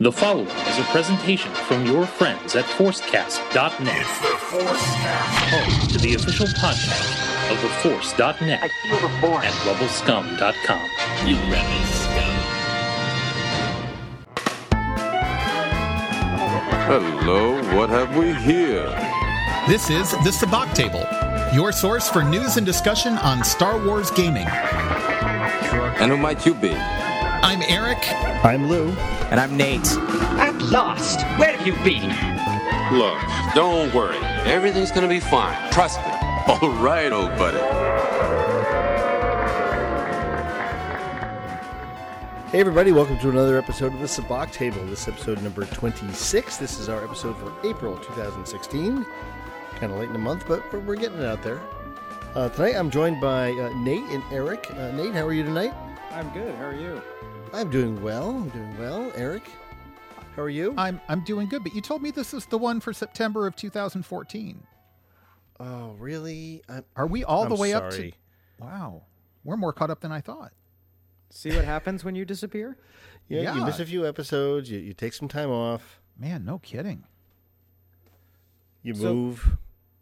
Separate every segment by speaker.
Speaker 1: The following is a presentation from your friends at ForceCast.net.
Speaker 2: It's the ForceCast.
Speaker 1: Home to the official podcast of TheForce.net
Speaker 3: I feel the force.
Speaker 1: and RebelScum.com.
Speaker 4: You rebel scum.
Speaker 5: Hello, what have we here?
Speaker 6: This is The Sabacc Table, your source for news and discussion on Star Wars gaming.
Speaker 5: And who might you be?
Speaker 6: I'm Eric.
Speaker 7: I'm Lou.
Speaker 8: And I'm Nate.
Speaker 3: At last, where have you been?
Speaker 5: Look, don't worry. Everything's gonna be fine. Trust me. All right, old buddy.
Speaker 7: Hey everybody, welcome to another episode of the Sabacc Table. This is episode number 26. This is our episode for April 2016. Kind of late in the month, but we're getting it out there. Tonight I'm joined by Nate and Eric. Nate, how are you tonight?
Speaker 8: I'm good. How are you?
Speaker 7: I'm doing well. Eric, how are you?
Speaker 6: I'm doing good, but you told me this is the one for September of 2014.
Speaker 7: Oh, really?
Speaker 6: Are we all the way up to...
Speaker 7: sorry.
Speaker 6: Wow. We're more caught up than I thought.
Speaker 8: See what happens when you disappear?
Speaker 7: Yeah, you miss a few episodes. You take some time off.
Speaker 6: Man, no kidding.
Speaker 7: You move.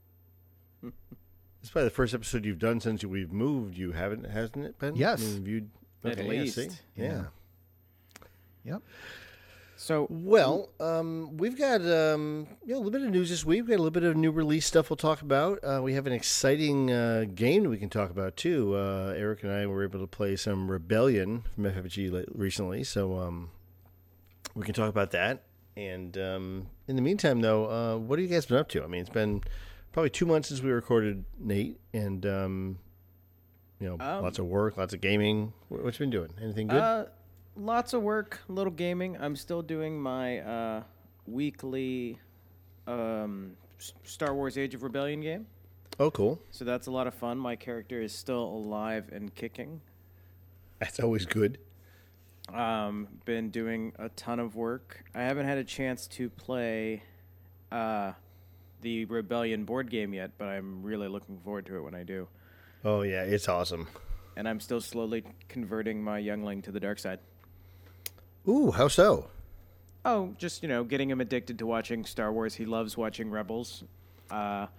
Speaker 7: It's probably the first episode you've done since we've moved. You haven't, hasn't it been?
Speaker 6: Yes.
Speaker 8: At least.
Speaker 7: See? Yeah.
Speaker 6: Yep.
Speaker 8: So,
Speaker 7: Well, we've got a little bit of news this week. We've got a little bit of new release stuff we'll talk about. We have an exciting game that we can talk about, too. Eric and I were able to play some Rebellion from FFG recently, so we can talk about that. And in the meantime, though, what have you guys been up to? I mean, it's been probably 2 months since we recorded, Nate, and, lots of work, lots of gaming. What you been doing? Anything good?
Speaker 8: lots of work, a little gaming. I'm still doing my weekly Star Wars Age of Rebellion game.
Speaker 7: Oh, cool.
Speaker 8: So that's a lot of fun. My character is still alive and kicking.
Speaker 7: That's always good.
Speaker 8: Been doing a ton of work. I haven't had a chance to play the Rebellion board game yet, but I'm really looking forward to it when I do.
Speaker 7: Oh, yeah, it's awesome.
Speaker 8: And I'm still slowly converting my youngling to the dark side.
Speaker 7: Ooh, how so?
Speaker 8: Oh, just, getting him addicted to watching Star Wars. He loves watching Rebels. Anytime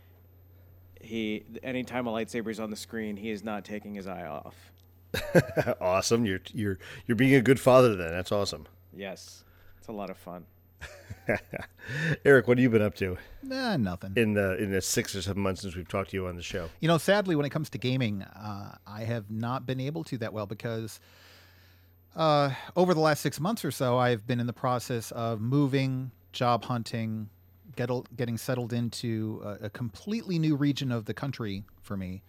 Speaker 8: a lightsaber's on the screen, he is not taking his eye off.
Speaker 7: Awesome. You're being a good father then. That's awesome.
Speaker 8: Yes. It's a lot of fun.
Speaker 7: Eric, what have you been up to
Speaker 6: Nothing.
Speaker 7: in the 6 or 7 months since we've talked to you on the show?
Speaker 6: Sadly, when it comes to gaming, I have not been able to that well because over the last 6 months or so, I've been in the process of moving, job hunting, getting settled into a completely new region of the country for me.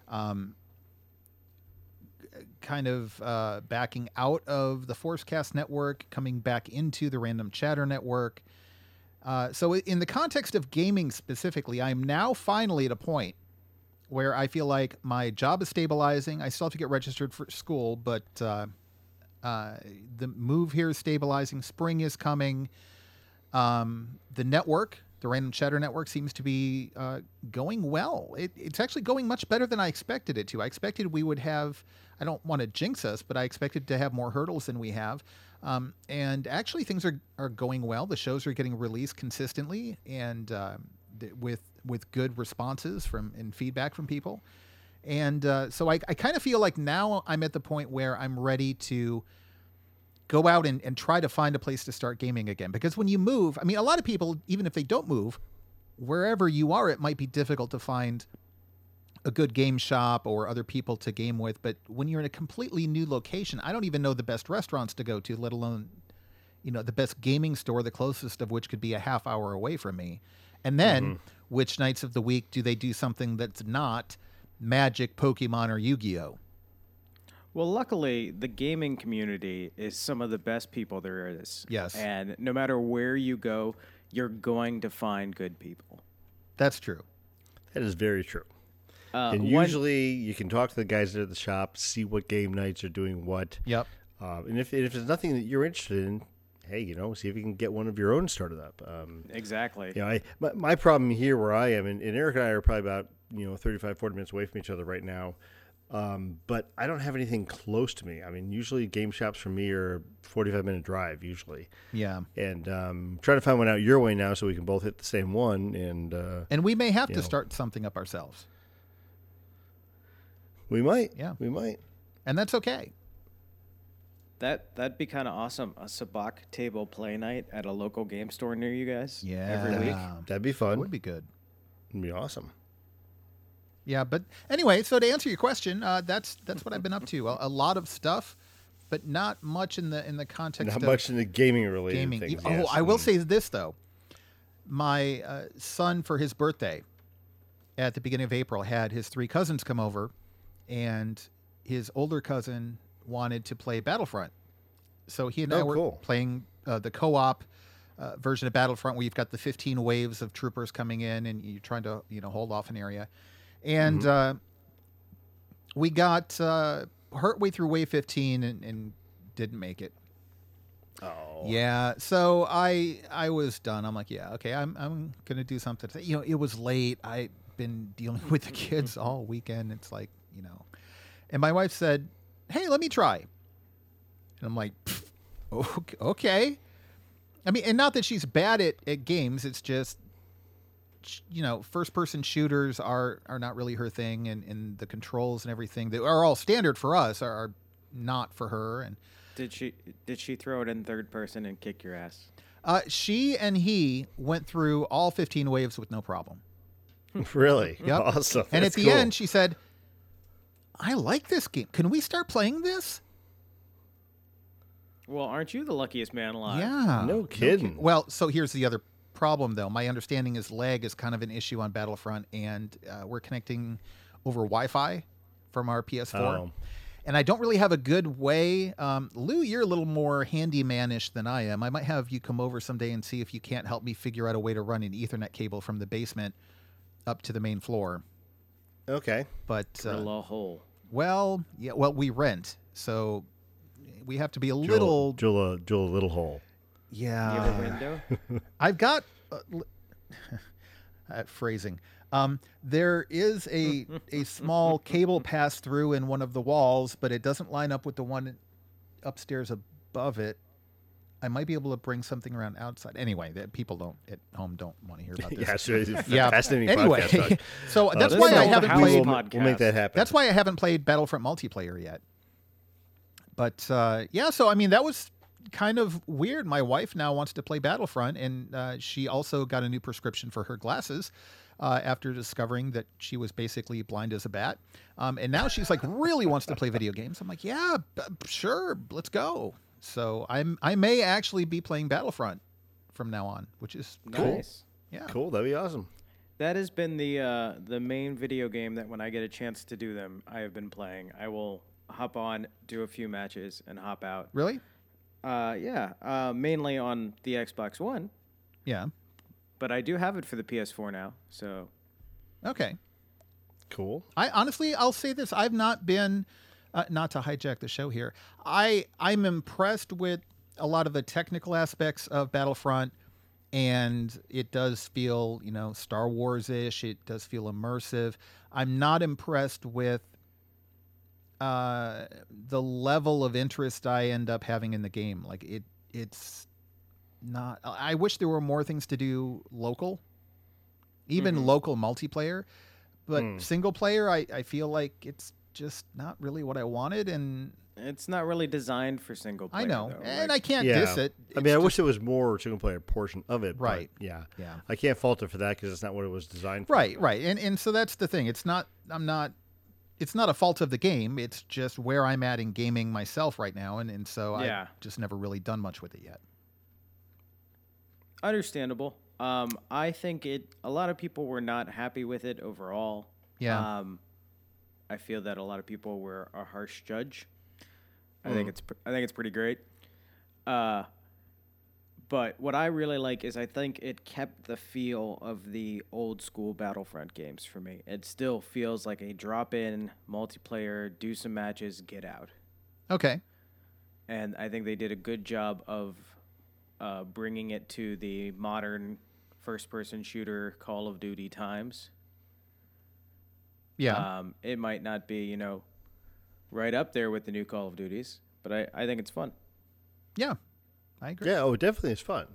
Speaker 6: Kind of backing out of the ForceCast network, coming back into the Random Chatter network. So in the context of gaming specifically, I'm now finally at a point where I feel like my job is stabilizing. I still have to get registered for school, but the move here is stabilizing. Spring is coming. The network, the Random Chatter network, seems to be going well. It's actually going much better than I expected it to. I expected we would have, I don't want to jinx us, but I expected to have more hurdles than we have. And actually things are going well. The shows are getting released consistently and with good responses and feedback from people. And so I kind of feel like now I'm at the point where I'm ready to go out and try to find a place to start gaming again. Because when you move, I mean, a lot of people, even if they don't move, wherever you are, it might be difficult to find a good game shop or other people to game with. But when you're in a completely new location, I don't even know the best restaurants to go to, let alone, the best gaming store, the closest of which could be a half hour away from me. And then which nights of the week do they do something that's not Magic, Pokemon, or Yu-Gi-Oh?
Speaker 8: Well, luckily, the gaming community is some of the best people there is.
Speaker 6: Yes.
Speaker 8: And no matter where you go, you're going to find good people.
Speaker 6: That's true.
Speaker 7: That is very true. And usually you can talk to the guys at the shop, see what game nights are doing what.
Speaker 6: Yep.
Speaker 7: And if there's nothing that you're interested in, hey, see if you can get one of your own started up.
Speaker 8: Exactly.
Speaker 7: My problem here where I am, and Eric and I are probably about 35, 40 minutes away from each other right now. But I don't have anything close to me. I mean, usually game shops for me are a 45-minute drive usually.
Speaker 6: Yeah.
Speaker 7: And trying to find one out your way now so we can both hit the same one.
Speaker 6: And we may have to start something up ourselves.
Speaker 7: We might.
Speaker 6: Yeah.
Speaker 7: We might.
Speaker 6: And that's okay.
Speaker 8: That'd be kind of awesome. A sabacc table play night at a local game store near you guys.
Speaker 6: Yeah.
Speaker 8: Every week.
Speaker 7: That'd be fun.
Speaker 6: That would be good.
Speaker 7: It'd be awesome.
Speaker 6: Yeah, but anyway, so to answer your question, that's what I've been up to. A lot of stuff, but not much in the context
Speaker 7: Not
Speaker 6: of
Speaker 7: much in the gaming related
Speaker 6: gaming.
Speaker 7: things.
Speaker 6: Oh,
Speaker 7: yes.
Speaker 6: I will say this though. My son, for his birthday, at the beginning of April, had his 3 cousins come over, and his older cousin wanted to play Battlefront. So he and I were playing the co-op version of Battlefront, where you've got the 15 waves of troopers coming in, and you're trying to hold off an area. And we got partway through wave 15 and didn't make it.
Speaker 7: Oh.
Speaker 6: Yeah. So I was done. I'm like, yeah, okay, I'm gonna do something. It was late. I've been dealing with the kids all weekend. It's like, and my wife said, "Hey, let me try." And I'm like, okay. I mean, and not that she's bad at games. It's just, first person shooters are not really her thing, and the controls and everything that are all standard for us are not for her. And
Speaker 8: did she throw it in third person and kick your ass?
Speaker 6: She and he went through all 15 waves with no problem.
Speaker 7: Really?
Speaker 6: Yep.
Speaker 7: Awesome.
Speaker 6: And
Speaker 7: That's
Speaker 6: at the
Speaker 7: cool.
Speaker 6: end, she said, "I like this game. Can we start playing this?"
Speaker 8: Well, aren't you the luckiest man alive?
Speaker 6: Yeah.
Speaker 7: No kidding.
Speaker 6: Well, so here's the other problem, though. My understanding is lag is kind of an issue on Battlefront, and we're connecting over Wi-Fi from our PS4.
Speaker 7: Oh.
Speaker 6: And I don't really have a good way. Lou, you're a little more handyman-ish than I am. I might have you come over someday and see if you can't help me figure out a way to run an Ethernet cable from the basement up to the main floor.
Speaker 7: Okay.
Speaker 6: But
Speaker 8: Drill a hole.
Speaker 6: well, we rent, so we have to be a
Speaker 7: Drill
Speaker 6: little.
Speaker 7: a little hole.
Speaker 6: Yeah.
Speaker 8: You have a window?
Speaker 6: I've got phrasing. There is a small cable pass through in one of the walls, but it doesn't line up with the one upstairs above it. I might be able to bring something around outside. Anyway, that people at home don't want to hear about this.
Speaker 7: Yeah, sure. It's
Speaker 6: Yeah.
Speaker 7: fascinating
Speaker 6: Anyway,
Speaker 7: podcast talk.
Speaker 6: so that's
Speaker 8: this
Speaker 6: why
Speaker 8: is
Speaker 6: I
Speaker 8: the
Speaker 6: haven't
Speaker 8: house
Speaker 6: played.
Speaker 8: podcast.
Speaker 7: We'll make that happen.
Speaker 6: That's why I haven't played Battlefront multiplayer yet. But so I mean, that was kind of weird. My wife now wants to play Battlefront, and she also got a new prescription for her glasses after discovering that she was basically blind as a bat. And now she's like really wants to play video games. I'm like, yeah, sure, let's go. So I may actually be playing Battlefront from now on, which is cool.
Speaker 8: Nice.
Speaker 6: Yeah.
Speaker 7: Cool. That'd be awesome.
Speaker 8: That has been the main video game that when I get a chance to do them, I have been playing. I will hop on, do a few matches, and hop out.
Speaker 6: Really?
Speaker 8: Yeah. Mainly on the Xbox One,
Speaker 6: Yeah.
Speaker 8: but I do have it for the PS4 now. So
Speaker 6: Okay.
Speaker 7: Cool.
Speaker 6: I'll say this. I've not been, not to hijack the show here. I'm impressed with a lot of the technical aspects of Battlefront, and it does feel, Star Wars-ish. It does feel immersive. I'm not impressed with the level of interest I end up having in the game. Like it's not. I wish there were more things to do local, even local multiplayer. But single player, I feel like it's just not really what I wanted, and
Speaker 8: it's not really designed for single player.
Speaker 6: I know,
Speaker 8: though.
Speaker 6: and
Speaker 8: Like,
Speaker 6: I can't diss it.
Speaker 7: I mean, I wish there was more single player portion of it.
Speaker 6: Right.
Speaker 7: But yeah.
Speaker 6: Yeah.
Speaker 7: I can't fault it for that because it's not what it was designed for.
Speaker 6: Right, and so that's the thing. It's not. It's not a fault of the game. It's just where I'm at in gaming myself right now, and so
Speaker 8: Yeah.
Speaker 6: I've just never really done much with it yet.
Speaker 8: Understandable. I think a lot of people were not happy with it overall.
Speaker 6: Yeah.
Speaker 8: I feel that a lot of people were a harsh judge. I think it's pretty great. But what I really like is I think it kept the feel of the old school Battlefront games for me. It still feels like a drop-in multiplayer, do some matches, get out.
Speaker 6: Okay.
Speaker 8: And I think they did a good job of bringing it to the modern first-person shooter Call of Duty times.
Speaker 6: Yeah.
Speaker 8: It might not be, right up there with the new Call of Duties, but I think it's fun.
Speaker 6: Yeah, I agree.
Speaker 7: Yeah, it definitely is fun.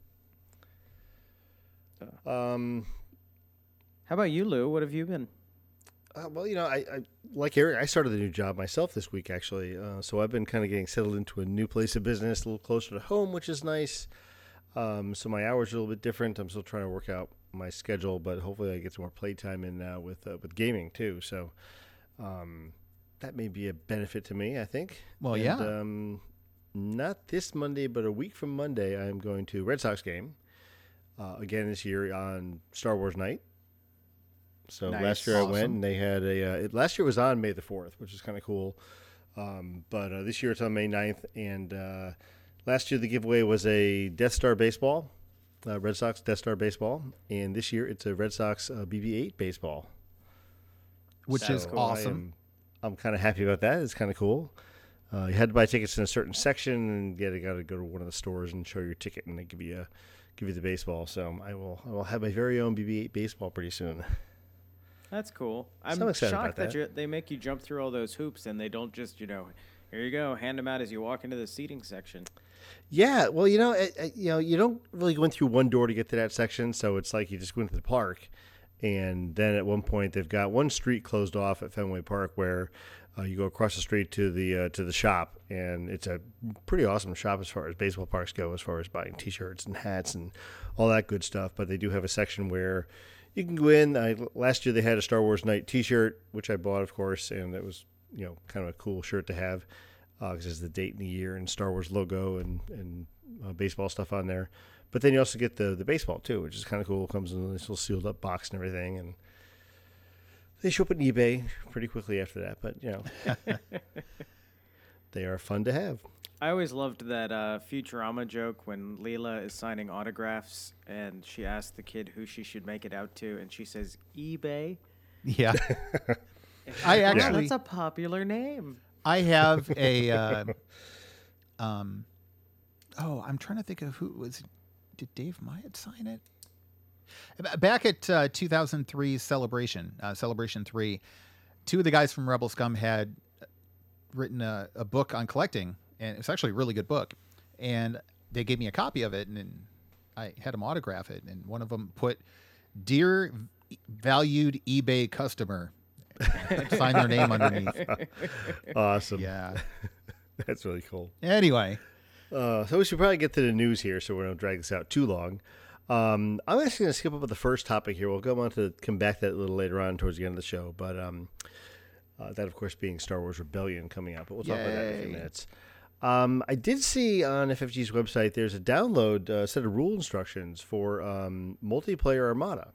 Speaker 8: How about you, Lou? What have you been?
Speaker 7: Well, I like Eric. I started a new job myself this week, actually. So I've been kind of getting settled into a new place of business, a little closer to home, which is nice. So my hours are a little bit different. I'm still trying to work out my schedule, but hopefully I get some more playtime in now with gaming too. So that may be a benefit to me, I think.
Speaker 6: Well, yeah.
Speaker 7: Not this Monday, but a week from Monday, I'm going to Red Sox game again this year on Star Wars night. So
Speaker 8: Nice.
Speaker 7: last year I went
Speaker 6: Awesome.
Speaker 7: and they had last year was on May the 4th, which is kind of cool. But this year it's on May 9th. And last year the giveaway was a Death Star baseball, Red Sox Death Star baseball. And this year it's a Red Sox BB-8 baseball.
Speaker 6: Which is
Speaker 8: cool.
Speaker 6: awesome.
Speaker 7: I'm kind of happy about that. It's kind of cool. You had to buy tickets in a certain section, and you got to go to one of the stores and show your ticket, and they give you the baseball. So I will have my very own BB-8 baseball pretty soon.
Speaker 8: That's cool.
Speaker 7: So
Speaker 8: I'm
Speaker 7: I'm excited
Speaker 8: shocked
Speaker 7: about
Speaker 8: that they make you jump through all those hoops and they don't just, here you go, hand them out as you walk into the seating section.
Speaker 7: Yeah, well, you don't really go in through one door to get to that section, so it's like you just go into the park, and then at one point they've got one street closed off at Fenway Park where you go across the street to the shop, and it's a pretty awesome shop as far as baseball parks go, as far as buying T-shirts and hats and all that good stuff. But they do have a section where you can go in. Last year they had a Star Wars Night T-shirt, which I bought, of course, and it was kind of a cool shirt to have because it's the date and the year and Star Wars logo and baseball stuff on there. But then you also get the baseball too, which is kind of cool. It comes in this little sealed up box and everything, and they show up on eBay pretty quickly after that. But they are fun to have.
Speaker 8: I always loved that Futurama joke when Leela is signing autographs and she asks the kid who she should make it out to, and she says eBay.
Speaker 6: Yeah.
Speaker 8: I
Speaker 6: actually-
Speaker 8: that's a popular name.
Speaker 6: I have a I'm trying to think of who it was. Did Dave Myatt sign it? Back at 2003 Celebration 3, two of the guys from Rebel Scum had written a book on collecting, and it's actually a really good book. And they gave me a copy of it, and I had them autograph it. And one of them put, "Dear valued eBay customer," sign their name underneath.
Speaker 7: Awesome.
Speaker 6: Yeah.
Speaker 7: That's really cool.
Speaker 6: Anyway.
Speaker 7: So we should probably get to the news here, so we don't drag this out too long. I'm actually going to skip over the first topic here. We'll come back to that a little later on towards the end of the show. But that, of course, being Star Wars Rebellion coming up. But we'll talk about that in a few minutes. I did see on FFG's website there's a download set of rule instructions for multiplayer Armada.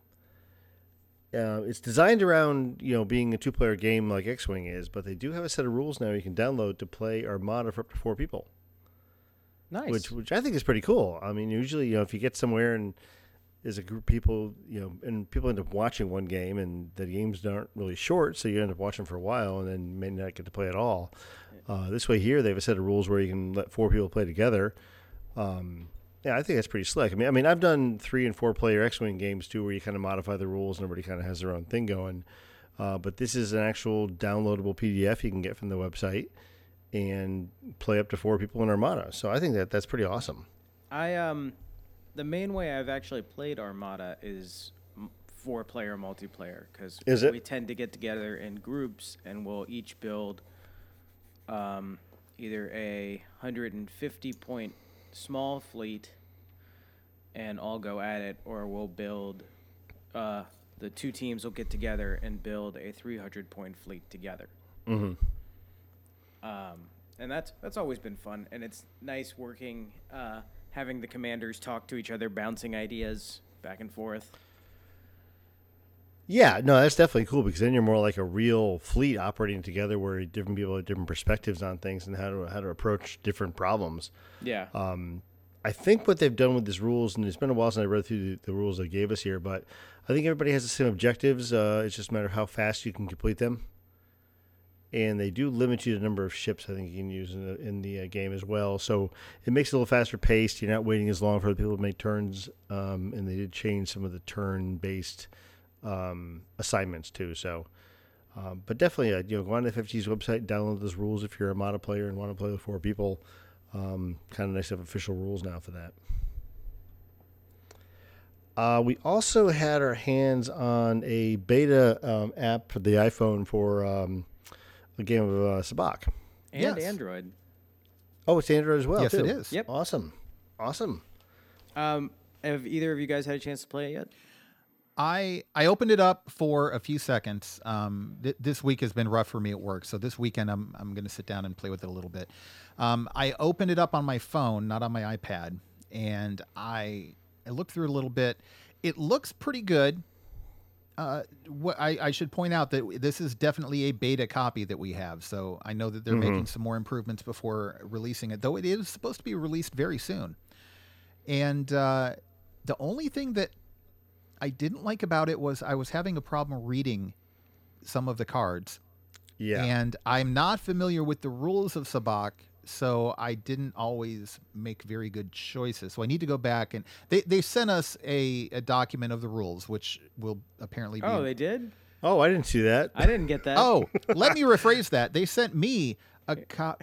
Speaker 7: It's designed around being a two-player game like X-Wing is, but they do have a set of rules now you can download to play Armada for up to 4 people.
Speaker 8: Nice.
Speaker 7: Which I think is pretty cool. I mean, usually, if you get somewhere and there's a group of people, and people end up watching one game, and the games aren't really short, so you end up watching for a while, and then may not get to play at all. This way here, they have a set of rules where you can let 4 people play together. Yeah, I think that's pretty slick. I mean, I've done 3 and 4 player X-Wing games too, where you kind of modify the rules and everybody kind of has their own thing going. But this is an actual downloadable PDF you can get from the website and play up to 4 people in Armada. So I think that's pretty awesome.
Speaker 8: The main way I've actually played Armada is 4-player multiplayer, because we tend to get together in groups and we'll each build either a 150-point small fleet and all go at it, or we'll build the 2 teams will get together and build a 300-point fleet together.
Speaker 7: Mm-hmm.
Speaker 8: And that's always been fun, and it's nice working, having the commanders talk to each other, bouncing ideas back and forth.
Speaker 7: Yeah, no, that's definitely cool, because then you're more like a real fleet operating together, where different people have different perspectives on things and how to approach different problems.
Speaker 8: Yeah.
Speaker 7: I think what they've done with these rules, and it's been a while since I read through the rules they gave us here, but I think everybody has the same objectives. It's just a matter of how fast you can complete them. And they do limit you to the number of ships I think you can use in the game as well. So it makes it a little faster paced. You're not waiting as long for the people to make turns. And they did change some of the turn-based assignments too. So But definitely, go on to FFG's website, download those rules if you're a Armada player and want to play with 4 people. Kind of nice to have official rules now for that. We also had our hands on a beta app for the iPhone for a game of Sabacc.
Speaker 8: And
Speaker 6: Yes.
Speaker 8: Android.
Speaker 7: Oh, it's Android as well,
Speaker 6: Yes,
Speaker 7: too.
Speaker 6: it is.
Speaker 8: Yep.
Speaker 7: Awesome.
Speaker 8: Have either of you guys had a chance to play it yet?
Speaker 6: I opened it up for a few seconds. This week has been rough for me at work, so this weekend I'm going to sit down and play with it a little bit. I opened it up on my phone, not on my iPad, and I looked through it a little bit. It looks pretty good. I should point out that this is definitely a beta copy that we have, so I know that they're making some more improvements before releasing it, though it is supposed to be released very soon. And the only thing that I didn't like about it was I was having a problem reading some of the cards.
Speaker 7: Yeah.
Speaker 6: And I'm not familiar with the rules of Sabacc, so I didn't always make very good choices. So I need to go back, and they sent us a document of the rules, which will apparently be...
Speaker 8: Oh, they did?
Speaker 7: Oh, I didn't see that.
Speaker 8: I didn't get that.
Speaker 6: Oh, let me rephrase that. They sent me a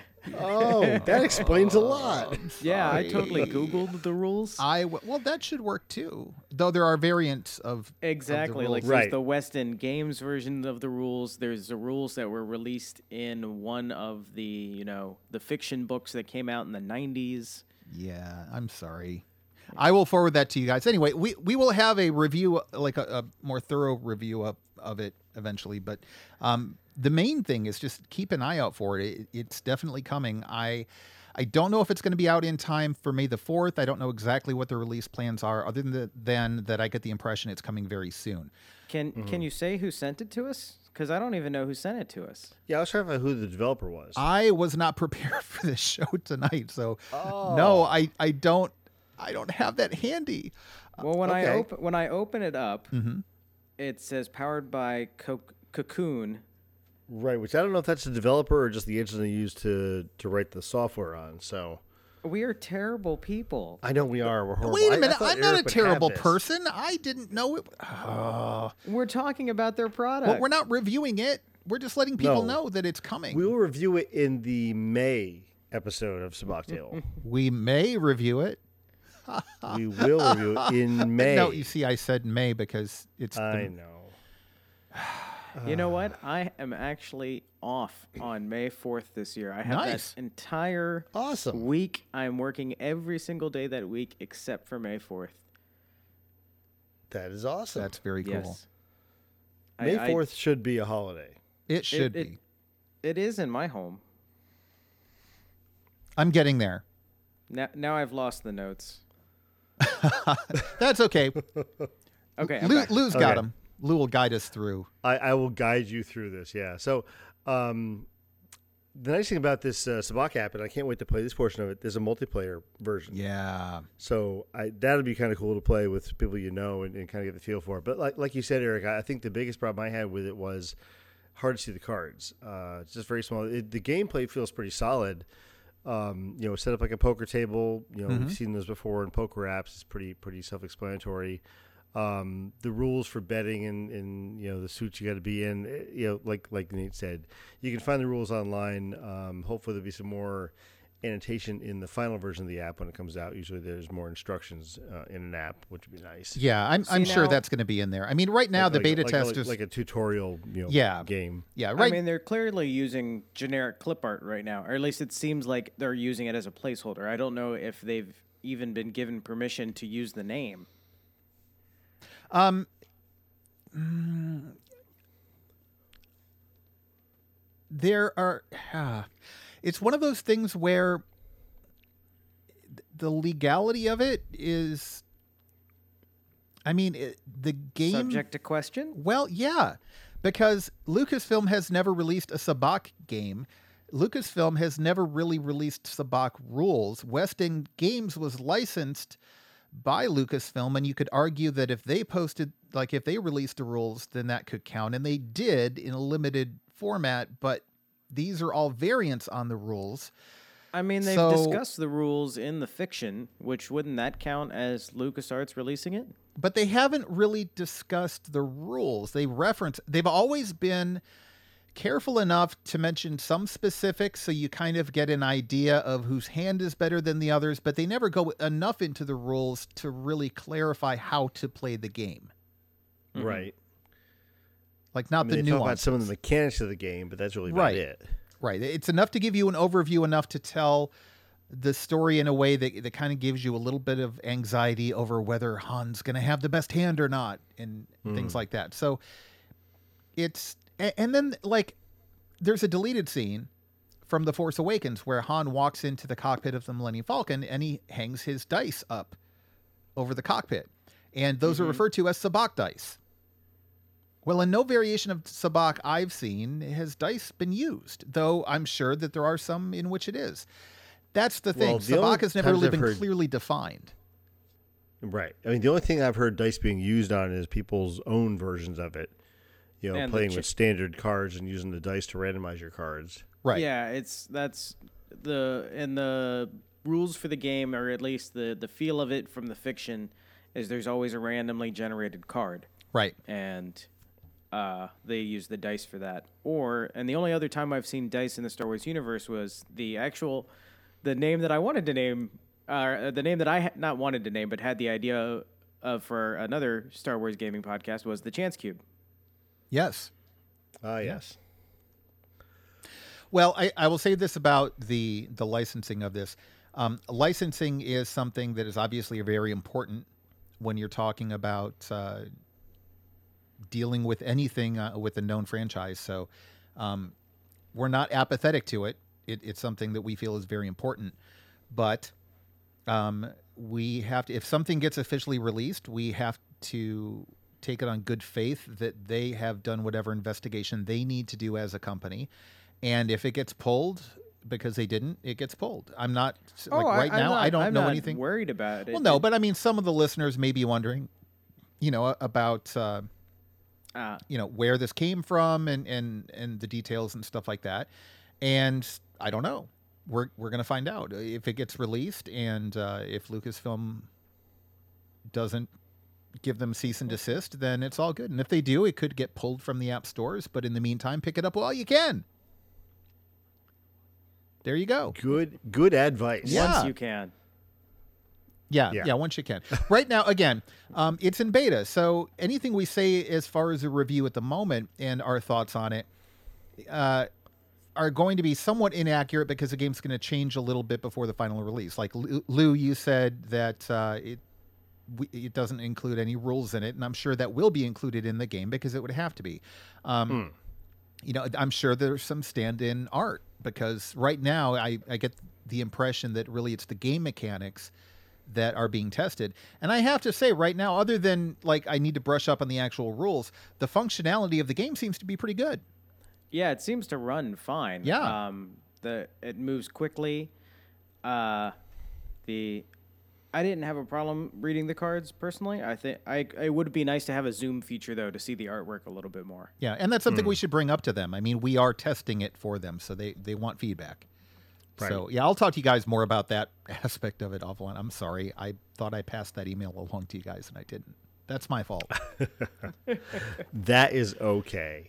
Speaker 7: Oh, that explains a lot.
Speaker 8: Yeah, I totally Googled the rules.
Speaker 6: Well, that should work too. Though there are variants of
Speaker 8: Exactly.
Speaker 6: of the
Speaker 8: Like
Speaker 6: rules.
Speaker 7: Right.
Speaker 8: there's the West End Games version of the rules. There's the rules that were released in one of the, the fiction books that came out in the 90s.
Speaker 6: Yeah, I'm sorry. I will forward that to you guys. Anyway, we will have a review, like a more thorough review of it eventually. But the main thing is just keep an eye out for it. It's definitely coming. I don't know if it's going to be out in time for May the 4th. I don't know exactly what the release plans are, other than that I get the impression it's coming very soon.
Speaker 8: Can you say who sent it to us? Because I don't even know who sent it to us.
Speaker 7: Yeah, I was trying to find who the developer was.
Speaker 6: I was not prepared for this show tonight, so no, I don't have that handy.
Speaker 8: Well, when
Speaker 7: okay.
Speaker 8: I open it up, it says powered by Cocoon.
Speaker 7: Right, which I don't know if that's the developer or just the engine they use to write the software on. So
Speaker 8: We are terrible people.
Speaker 7: I know we are. We're horrible.
Speaker 6: Wait a
Speaker 7: I
Speaker 6: minute,
Speaker 7: thought
Speaker 6: I'm not a
Speaker 7: Eric would have
Speaker 6: terrible
Speaker 7: this.
Speaker 6: person. I didn't know it.
Speaker 8: We're talking about their product.
Speaker 6: Well, we're not reviewing it. We're just letting people
Speaker 7: No.
Speaker 6: know that it's coming.
Speaker 7: We will review it in the May episode of Sabacc Tale.
Speaker 6: We may review it.
Speaker 7: We will review it in May.
Speaker 6: No, you see, I said May because it's.
Speaker 7: I
Speaker 6: the,
Speaker 7: know.
Speaker 8: You know what? I am actually off on May 4th this year. I have
Speaker 6: Nice.
Speaker 8: that entire
Speaker 7: Awesome.
Speaker 8: week. I'm working every single day that week except for May 4th.
Speaker 7: That is awesome.
Speaker 6: That's very cool.
Speaker 8: Yes.
Speaker 7: May
Speaker 8: I-
Speaker 7: 4th should be a holiday.
Speaker 6: It should
Speaker 8: it-
Speaker 6: be.
Speaker 8: It is in my home.
Speaker 6: I'm getting there.
Speaker 8: Now I've lost the notes.
Speaker 6: That's okay.
Speaker 8: Okay, I'm back.
Speaker 6: Lou's got
Speaker 7: Okay.
Speaker 6: him. Lou will guide us through.
Speaker 7: I will guide you through this, yeah. So the nice thing about this Sabacc app, and I can't wait to play this portion of it, there's a multiplayer version.
Speaker 6: Yeah.
Speaker 7: So that'd be kind of cool to play with people you know and kind of get the feel for it. But like you said, Eric, I think the biggest problem I had with it was hard to see the cards. It's just very small. The gameplay feels pretty solid. Set up like a poker table. We've seen those before in poker apps. It's pretty self-explanatory. The rules for betting and the suits you got to be in, like Nate said, you can find the rules online. Hopefully there'll be some more annotation in the final version of the app when it comes out. Usually there's more instructions in an app, which would be nice.
Speaker 6: Yeah, I'm sure
Speaker 8: now-
Speaker 6: that's going to be in there. I mean, right now the beta test is
Speaker 7: like a tutorial,
Speaker 6: Yeah.
Speaker 7: game.
Speaker 6: yeah,
Speaker 8: I
Speaker 6: right.
Speaker 8: mean, they're clearly using generic clip art right now, or at least it seems like they're using it as a placeholder. I don't know if they've even been given permission to use the name.
Speaker 6: There are it's one of those things where the legality of it is, I mean, the game
Speaker 8: Subject to question?
Speaker 6: Well, yeah, because Lucasfilm has never released a Sabacc game. Lucasfilm has never really released Sabacc rules. West End Games was licensed by Lucasfilm, and you could argue that if they released the rules, then that could count. And they did in a limited format, but these are all variants on the rules.
Speaker 8: I mean, they've
Speaker 6: So-
Speaker 8: discussed the rules in the fiction, which wouldn't that count as LucasArts releasing it?
Speaker 6: But they haven't really discussed the rules. They've always been careful enough to mention some specifics so you kind of get an idea of whose hand is better than the others, but they never go enough into the rules to really clarify how to play the game.
Speaker 7: Right.
Speaker 6: Like not the
Speaker 7: they
Speaker 6: nuances.
Speaker 7: talk about some of the mechanics of the game, but that's really about it.
Speaker 6: Right. It's enough to give you an overview, enough to tell the story in a way that kind of gives you a little bit of anxiety over whether Han's going to have the best hand or not and things like that. So it's, and then like there's a deleted scene from The Force Awakens where Han walks into the cockpit of the Millennium Falcon and he hangs his dice up over the cockpit. And those are referred to as sabacc dice. Well, in no variation of sabacc I've seen has dice been used, though I'm sure that there are some in which it is. That's the thing.
Speaker 7: Well, the
Speaker 6: Sabacc
Speaker 7: only
Speaker 6: has never
Speaker 7: times
Speaker 6: really
Speaker 7: I've
Speaker 6: been
Speaker 7: heard-
Speaker 6: clearly defined.
Speaker 7: Right. I mean, the only thing I've heard dice being used on is people's own versions of it. You know,
Speaker 8: And
Speaker 7: playing with standard cards and using the dice to randomize your cards.
Speaker 6: Right.
Speaker 8: Yeah, that's the rules for the game, or at least the feel of it from the fiction, is there's always a randomly generated card.
Speaker 6: Right.
Speaker 8: And they use the dice for that. And the only other time I've seen dice in the Star Wars universe was the name that I wanted to name, the name that I not wanted to name, but had the idea of for another Star Wars gaming podcast, was the Chance Cube.
Speaker 6: Yes.
Speaker 7: Yes.
Speaker 6: Well, I will say this about the licensing of this. Licensing is something that is obviously very important when you're talking about dealing with anything with a known franchise. So we're not apathetic to it. It's something that we feel is very important. But we have to, if something gets officially released, we have to take it on good faith that they have done whatever investigation they need to do as a company. And if it gets pulled because they didn't, it gets pulled. I'm not I don't know anything.
Speaker 8: Worried about it.
Speaker 6: Well, no, but I mean, some of the listeners may be wondering, about, where this came from and the details and stuff like that. And I don't know. We're going to find out if it gets released, and if Lucasfilm doesn't give them cease and desist, then it's all good. And if they do, it could get pulled from the app stores. But in the meantime, pick it up while you can. There you go.
Speaker 7: Good advice.
Speaker 6: Yeah.
Speaker 8: Once you can.
Speaker 6: Yeah, once you can. Right now, again, it's in beta. So anything we say as far as a review at the moment and our thoughts on it are going to be somewhat inaccurate because the game's going to change a little bit before the final release. Like Lou, you said that it doesn't include any rules in it, and I'm sure that will be included in the game because it would have to be. I'm sure there's some stand-in art because right now I get the impression that really it's the game mechanics that are being tested. And I have to say right now, other than like I need to brush up on the actual rules, the functionality of the game seems to be pretty good.
Speaker 8: Yeah, it seems to run fine.
Speaker 6: Yeah.
Speaker 8: It moves quickly. I didn't have a problem reading the cards personally. I think it would be nice to have a zoom feature though to see the artwork a little bit more.
Speaker 6: Yeah, and that's something we should bring up to them. I mean, we are testing it for them, so they want feedback. Right. So yeah, I'll talk to you guys more about that aspect of it offline. I'm sorry, I thought I passed that email along to you guys and I didn't. That's my fault.
Speaker 7: That is okay.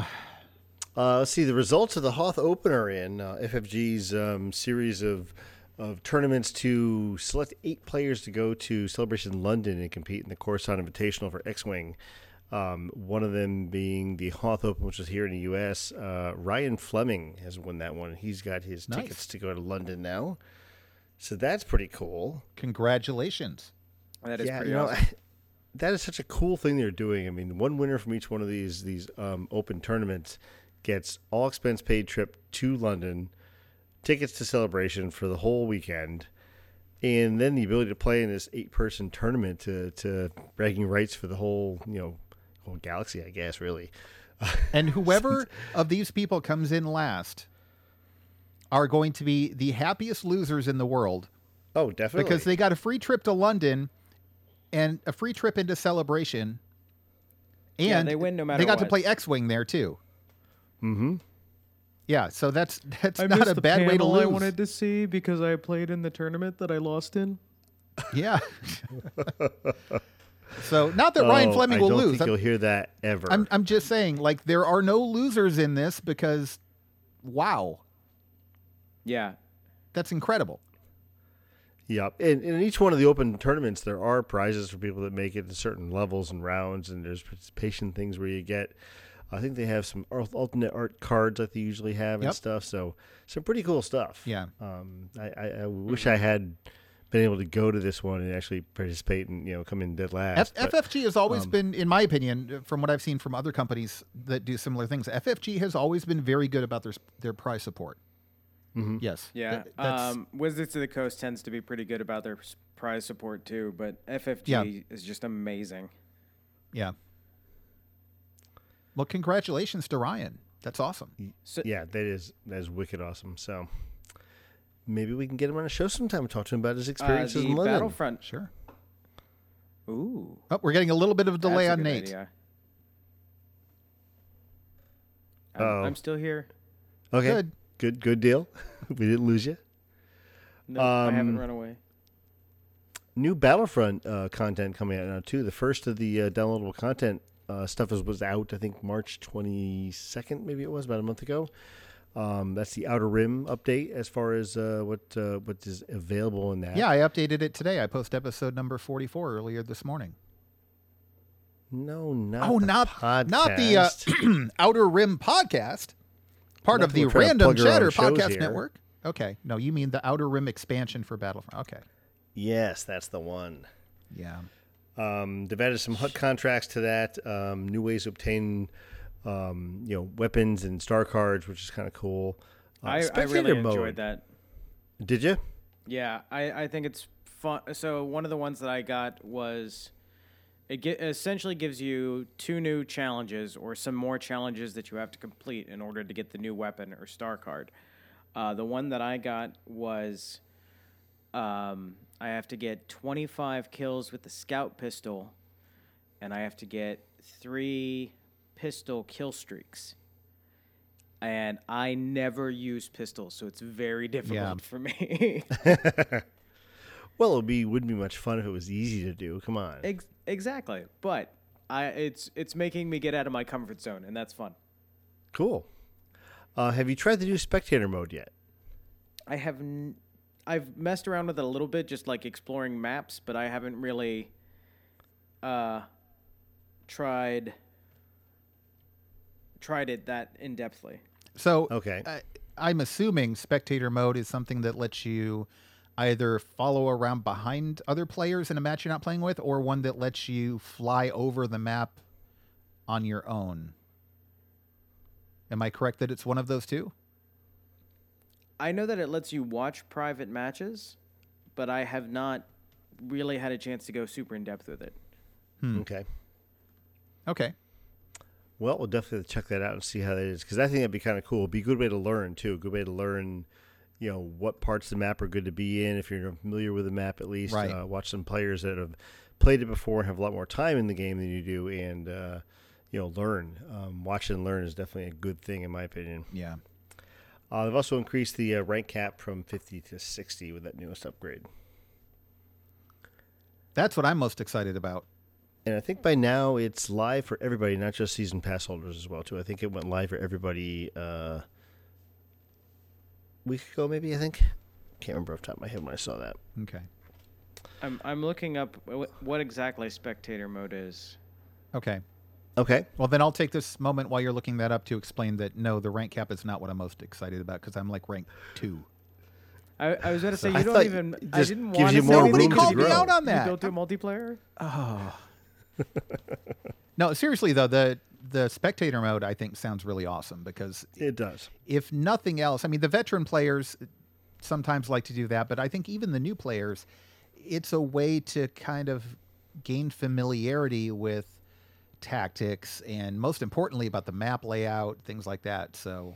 Speaker 7: Let's see the results of the Hoth Open are in FFG's series of tournaments to select 8 players to go to Celebration London and compete in the Coruscant Invitational for X-Wing. One of them being the Hoth Open, which is here in the U.S. Ryan Fleming has won that one. He's got his tickets to go to London now. So that's pretty cool.
Speaker 6: Congratulations.
Speaker 8: That is pretty awesome.
Speaker 7: That is such a cool thing they're doing. I mean, one winner from each one of these open tournaments gets all expense paid trip to London, tickets to Celebration for the whole weekend, and then the ability to play in this 8-person tournament to bragging rights for the whole galaxy, I guess, really.
Speaker 6: And whoever of these people comes in last are going to be the happiest losers in the world.
Speaker 7: Oh, definitely.
Speaker 6: Because they got a free trip to London and a free trip into Celebration. And
Speaker 8: they win no matter
Speaker 6: they got
Speaker 8: what.
Speaker 6: to play X-Wing there too.
Speaker 7: Mm-hmm.
Speaker 6: Yeah, so that's not a bad way to lose.
Speaker 8: I wanted to see because I played in the tournament that I lost in.
Speaker 6: Yeah. So not that Ryan Fleming will
Speaker 7: I don't
Speaker 6: lose.
Speaker 7: think you'll hear that ever.
Speaker 6: I'm just saying, like, there are no losers in this because, wow,
Speaker 8: Yeah.
Speaker 6: that's incredible.
Speaker 7: Yep. And in each one of the open tournaments, there are prizes for people that make it to certain levels and rounds, and there's participation things where you get, I think they have some alternate art cards like they usually have and stuff. So some pretty cool stuff.
Speaker 6: Yeah.
Speaker 7: I wish I had been able to go to this one and actually participate and, come in dead last.
Speaker 6: FFG has always been, in my opinion, from what I've seen from other companies that do similar things, FFG has always been very good about their prize support.
Speaker 7: Mm-hmm.
Speaker 6: Yes.
Speaker 8: Yeah.
Speaker 6: That's
Speaker 8: Wizards of the Coast tends to be pretty good about their prize support too, but FFG is just amazing.
Speaker 6: yeah. Well, congratulations to Ryan. That's awesome.
Speaker 8: So,
Speaker 7: Yeah, that is wicked awesome. So maybe we can get him on a show sometime and talk to him about his experiences
Speaker 8: the
Speaker 7: in London.
Speaker 8: Battlefront.
Speaker 6: Sure.
Speaker 8: Ooh.
Speaker 6: Oh, we're getting a little bit of a delay
Speaker 8: that's a
Speaker 6: on
Speaker 8: good
Speaker 6: Nate.
Speaker 8: idea.
Speaker 7: Oh.
Speaker 8: I'm still here.
Speaker 7: Okay, good deal. We didn't lose you.
Speaker 8: No, I haven't run away.
Speaker 7: New Battlefront content coming out now too. The first of the downloadable content stuff was out, I think March 22nd, maybe it was about a month ago. That's the Outer Rim update as far as what is available in that.
Speaker 6: Yeah, I updated it today. I posted episode number 44 earlier this morning.
Speaker 7: No, not
Speaker 6: not the
Speaker 7: podcast.
Speaker 6: Outer Rim podcast, part
Speaker 7: Not
Speaker 6: of
Speaker 7: that
Speaker 6: the
Speaker 7: we're trying to
Speaker 6: Random
Speaker 7: plug our own
Speaker 6: Chatter
Speaker 7: shows
Speaker 6: podcast
Speaker 7: here.
Speaker 6: network. Okay, no, you mean the Outer Rim expansion for Battlefront. Okay,
Speaker 7: Yes, that's the one.
Speaker 6: yeah.
Speaker 7: They've added some HUD contracts to that. New ways to obtain, weapons and star cards, which is kind of cool.
Speaker 8: I
Speaker 7: Spectator
Speaker 8: really
Speaker 7: mode.
Speaker 8: enjoyed that.
Speaker 7: Did you?
Speaker 8: Yeah, I think it's fun. So one of the ones that I got was essentially gives you 2 new challenges or some more challenges that you have to complete in order to get the new weapon or star card. The one that I got was I have to get 25 kills with the scout pistol, and I have to get 3 pistol kill streaks. And I never use pistols, so it's very difficult for me.
Speaker 7: Well, wouldn't be much fun if it was easy to do. Come on.
Speaker 8: Exactly, but it's making me get out of my comfort zone, and that's fun.
Speaker 7: Cool. Have you tried the new spectator mode yet?
Speaker 8: I've messed around with it a little bit, just like exploring maps, but I haven't really tried it that in-depthly.
Speaker 6: So
Speaker 7: Okay.
Speaker 6: I'm assuming spectator mode is something that lets you either follow around behind other players in a match you're not playing with, or one that lets you fly over the map on your own. Am I correct that it's one of those two?
Speaker 8: I know that it lets you watch private matches, but I have not really had a chance to go super in-depth with it.
Speaker 7: Okay.
Speaker 6: Okay.
Speaker 7: Well, we'll definitely check that out and see how that is, because I think that'd be kind of cool. It'd be a good way to learn, too. A good way to learn, what parts of the map are good to be in, if you're familiar with the map at least.
Speaker 6: Right.
Speaker 7: Watch some players that have played it before and have a lot more time in the game than you do, and, learn. Watch and learn is definitely a good thing, in my opinion.
Speaker 6: Yeah.
Speaker 7: They've also increased the rank cap from 50 to 60 with that newest upgrade.
Speaker 6: That's what I'm most excited about.
Speaker 7: And I think by now it's live for everybody, not just season pass holders as well, too. I think it went live for everybody a week ago, maybe, I think. Can't remember off the top of my head when I saw that.
Speaker 6: Okay.
Speaker 8: I'm looking up what exactly spectator mode is.
Speaker 6: Okay.
Speaker 7: Okay.
Speaker 6: Well, then I'll take this moment while you're looking that up to explain that, no, the rank cap is not what I'm most excited about, because I'm like rank 2.
Speaker 8: I was going to say,
Speaker 7: I
Speaker 8: you
Speaker 7: thought
Speaker 8: don't even...
Speaker 7: it
Speaker 8: I
Speaker 7: just
Speaker 8: didn't
Speaker 7: gives
Speaker 8: want
Speaker 7: you
Speaker 8: to
Speaker 7: more
Speaker 8: say
Speaker 6: Nobody
Speaker 7: room to
Speaker 6: called me
Speaker 7: grow.
Speaker 6: out on
Speaker 8: You
Speaker 6: that.
Speaker 8: built to multiplayer?
Speaker 6: No, seriously, though, the spectator mode, I think, sounds really awesome, because
Speaker 7: It does.
Speaker 6: if nothing else, I mean, the veteran players sometimes like to do that, but I think even the new players, it's a way to kind of gain familiarity with tactics and, most importantly, about the map layout, things like that. So,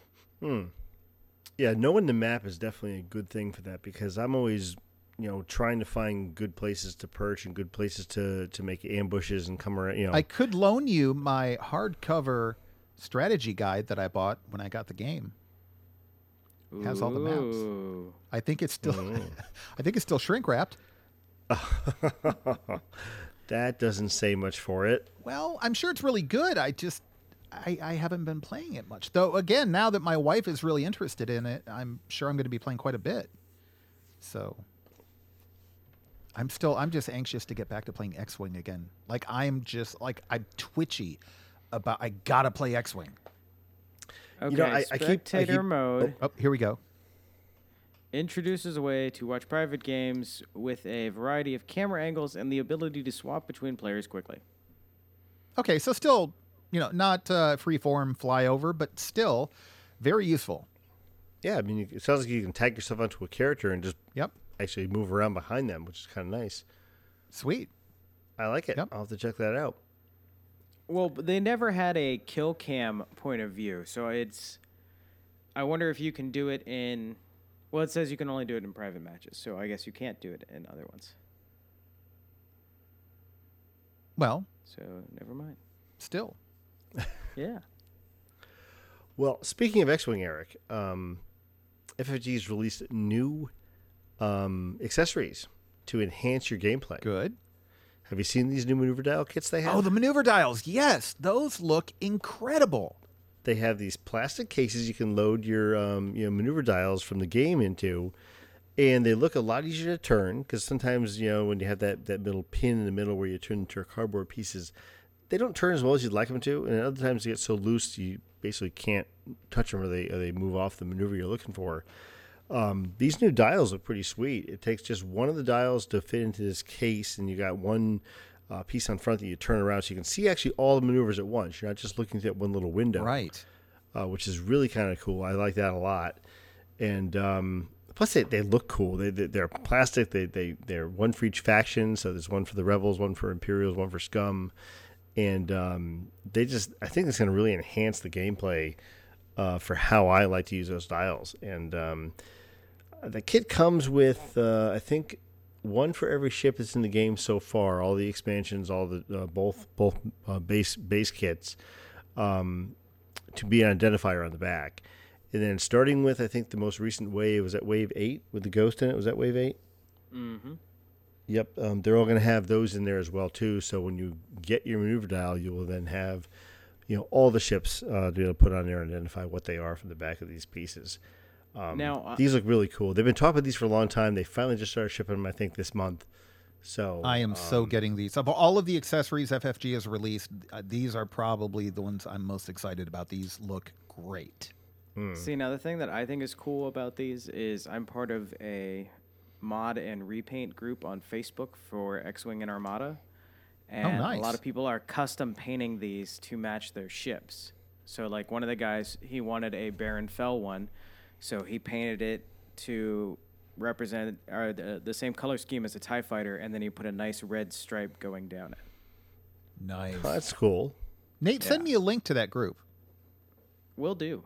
Speaker 7: Yeah, knowing the map is definitely a good thing for that, because I'm always, trying to find good places to perch and good places to make ambushes and come around,
Speaker 6: I could loan you my hardcover strategy guide that I bought when I got the game. It has all the maps.
Speaker 8: Ooh.
Speaker 6: I think it's still, I think it's still shrink wrapped.
Speaker 7: That doesn't say much for it.
Speaker 6: Well, I'm sure it's really good. I haven't been playing it much. Though, again, now that my wife is really interested in it, I'm sure I'm going to be playing quite a bit. So I'm just anxious to get back to playing X-Wing again. Like, I'm twitchy about, I got to play X-Wing.
Speaker 8: Okay, spectator mode
Speaker 6: Oh, here we go.
Speaker 8: introduces a way to watch private games with a variety of camera angles and the ability to swap between players quickly.
Speaker 6: Okay, so still, not free-form flyover, but still very useful.
Speaker 7: Yeah, I mean, it sounds like you can tag yourself onto a character and just
Speaker 6: Yep.
Speaker 7: actually move around behind them, which is kind of nice.
Speaker 6: Sweet.
Speaker 7: I like it.
Speaker 6: Yep.
Speaker 7: I'll have to check that out.
Speaker 8: Well, they never had a kill cam point of view, so I wonder if you can do it in. Well, it says you can only do it in private matches, so I guess you can't do it in other ones.
Speaker 6: Well,
Speaker 8: So never mind.
Speaker 6: still.
Speaker 8: Yeah.
Speaker 7: Well, speaking of X-Wing, Eric, FFG's released new accessories to enhance your gameplay.
Speaker 6: Good.
Speaker 7: Have you seen these new maneuver dial kits they have?
Speaker 6: Oh, the maneuver dials. Yes, those look incredible.
Speaker 7: They have these plastic cases you can load your maneuver dials from the game into, and they look a lot easier to turn because sometimes when you have that middle pin in the middle where you turn into cardboard pieces, they don't turn as well as you'd like them to, and other times they get so loose you basically can't touch them or they move off the maneuver you're looking for. These new dials look pretty sweet. It takes just one of the dials to fit into this case, and you got one piece on front that you turn around so you can see actually all the maneuvers at once. You're not just looking through that one little window.
Speaker 6: Right.
Speaker 7: Which is really kind of cool. I like that a lot. And plus, they look cool. They're plastic. They're one for each faction. So there's one for the Rebels, one for Imperials, one for Scum. And I think it's going to really enhance the gameplay for how I like to use those dials. And the kit comes with, I think, one for every ship that's in the game so far. All the expansions, all the both base kits, to be an identifier on the back. And then starting with, I think the most recent wave was that Wave 8 with the Ghost in it. Was that Wave 8?
Speaker 8: Mm-hmm.
Speaker 7: Yep. They're all going to have those in there as well too. So when you get your maneuver dial, you will then have, all the ships to be able to put on there and identify what they are from the back of these pieces.
Speaker 8: Now
Speaker 7: these look really cool. They've been talking about these for a long time. They finally just started shipping them, I think, this month. So
Speaker 6: I am so getting these. Of all of the accessories FFG has released, these are probably the ones I'm most excited about. These look great.
Speaker 8: See, now the thing that I think is cool about these is I'm part of a mod and repaint group on Facebook for X-Wing and Armada. And
Speaker 6: nice.
Speaker 8: A lot of people are custom painting these to match their ships. So like one of the guys, he wanted a Baron Fell one, so he painted it to represent the same color scheme as a TIE fighter, and then he put a nice red stripe going down it.
Speaker 6: Nice.
Speaker 7: Oh, that's cool.
Speaker 6: Nate, send me a link to that group.
Speaker 8: Will do.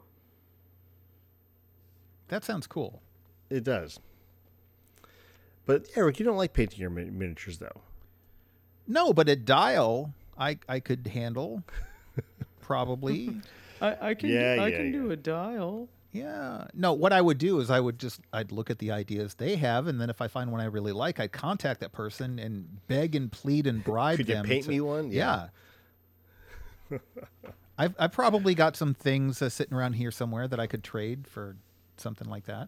Speaker 6: That sounds cool.
Speaker 7: It does. But Eric, you don't like painting your miniatures, though.
Speaker 6: No, but a dial I could handle, probably.
Speaker 8: I can do a dial.
Speaker 6: Yeah. No, what I would do is I'd look at the ideas they have, and then if I find one I really like, I'd contact that person and beg and plead and bribe
Speaker 7: Could
Speaker 6: them.
Speaker 7: you paint me one?
Speaker 6: Yeah. I've probably got some things sitting around here somewhere that I could trade for something like that.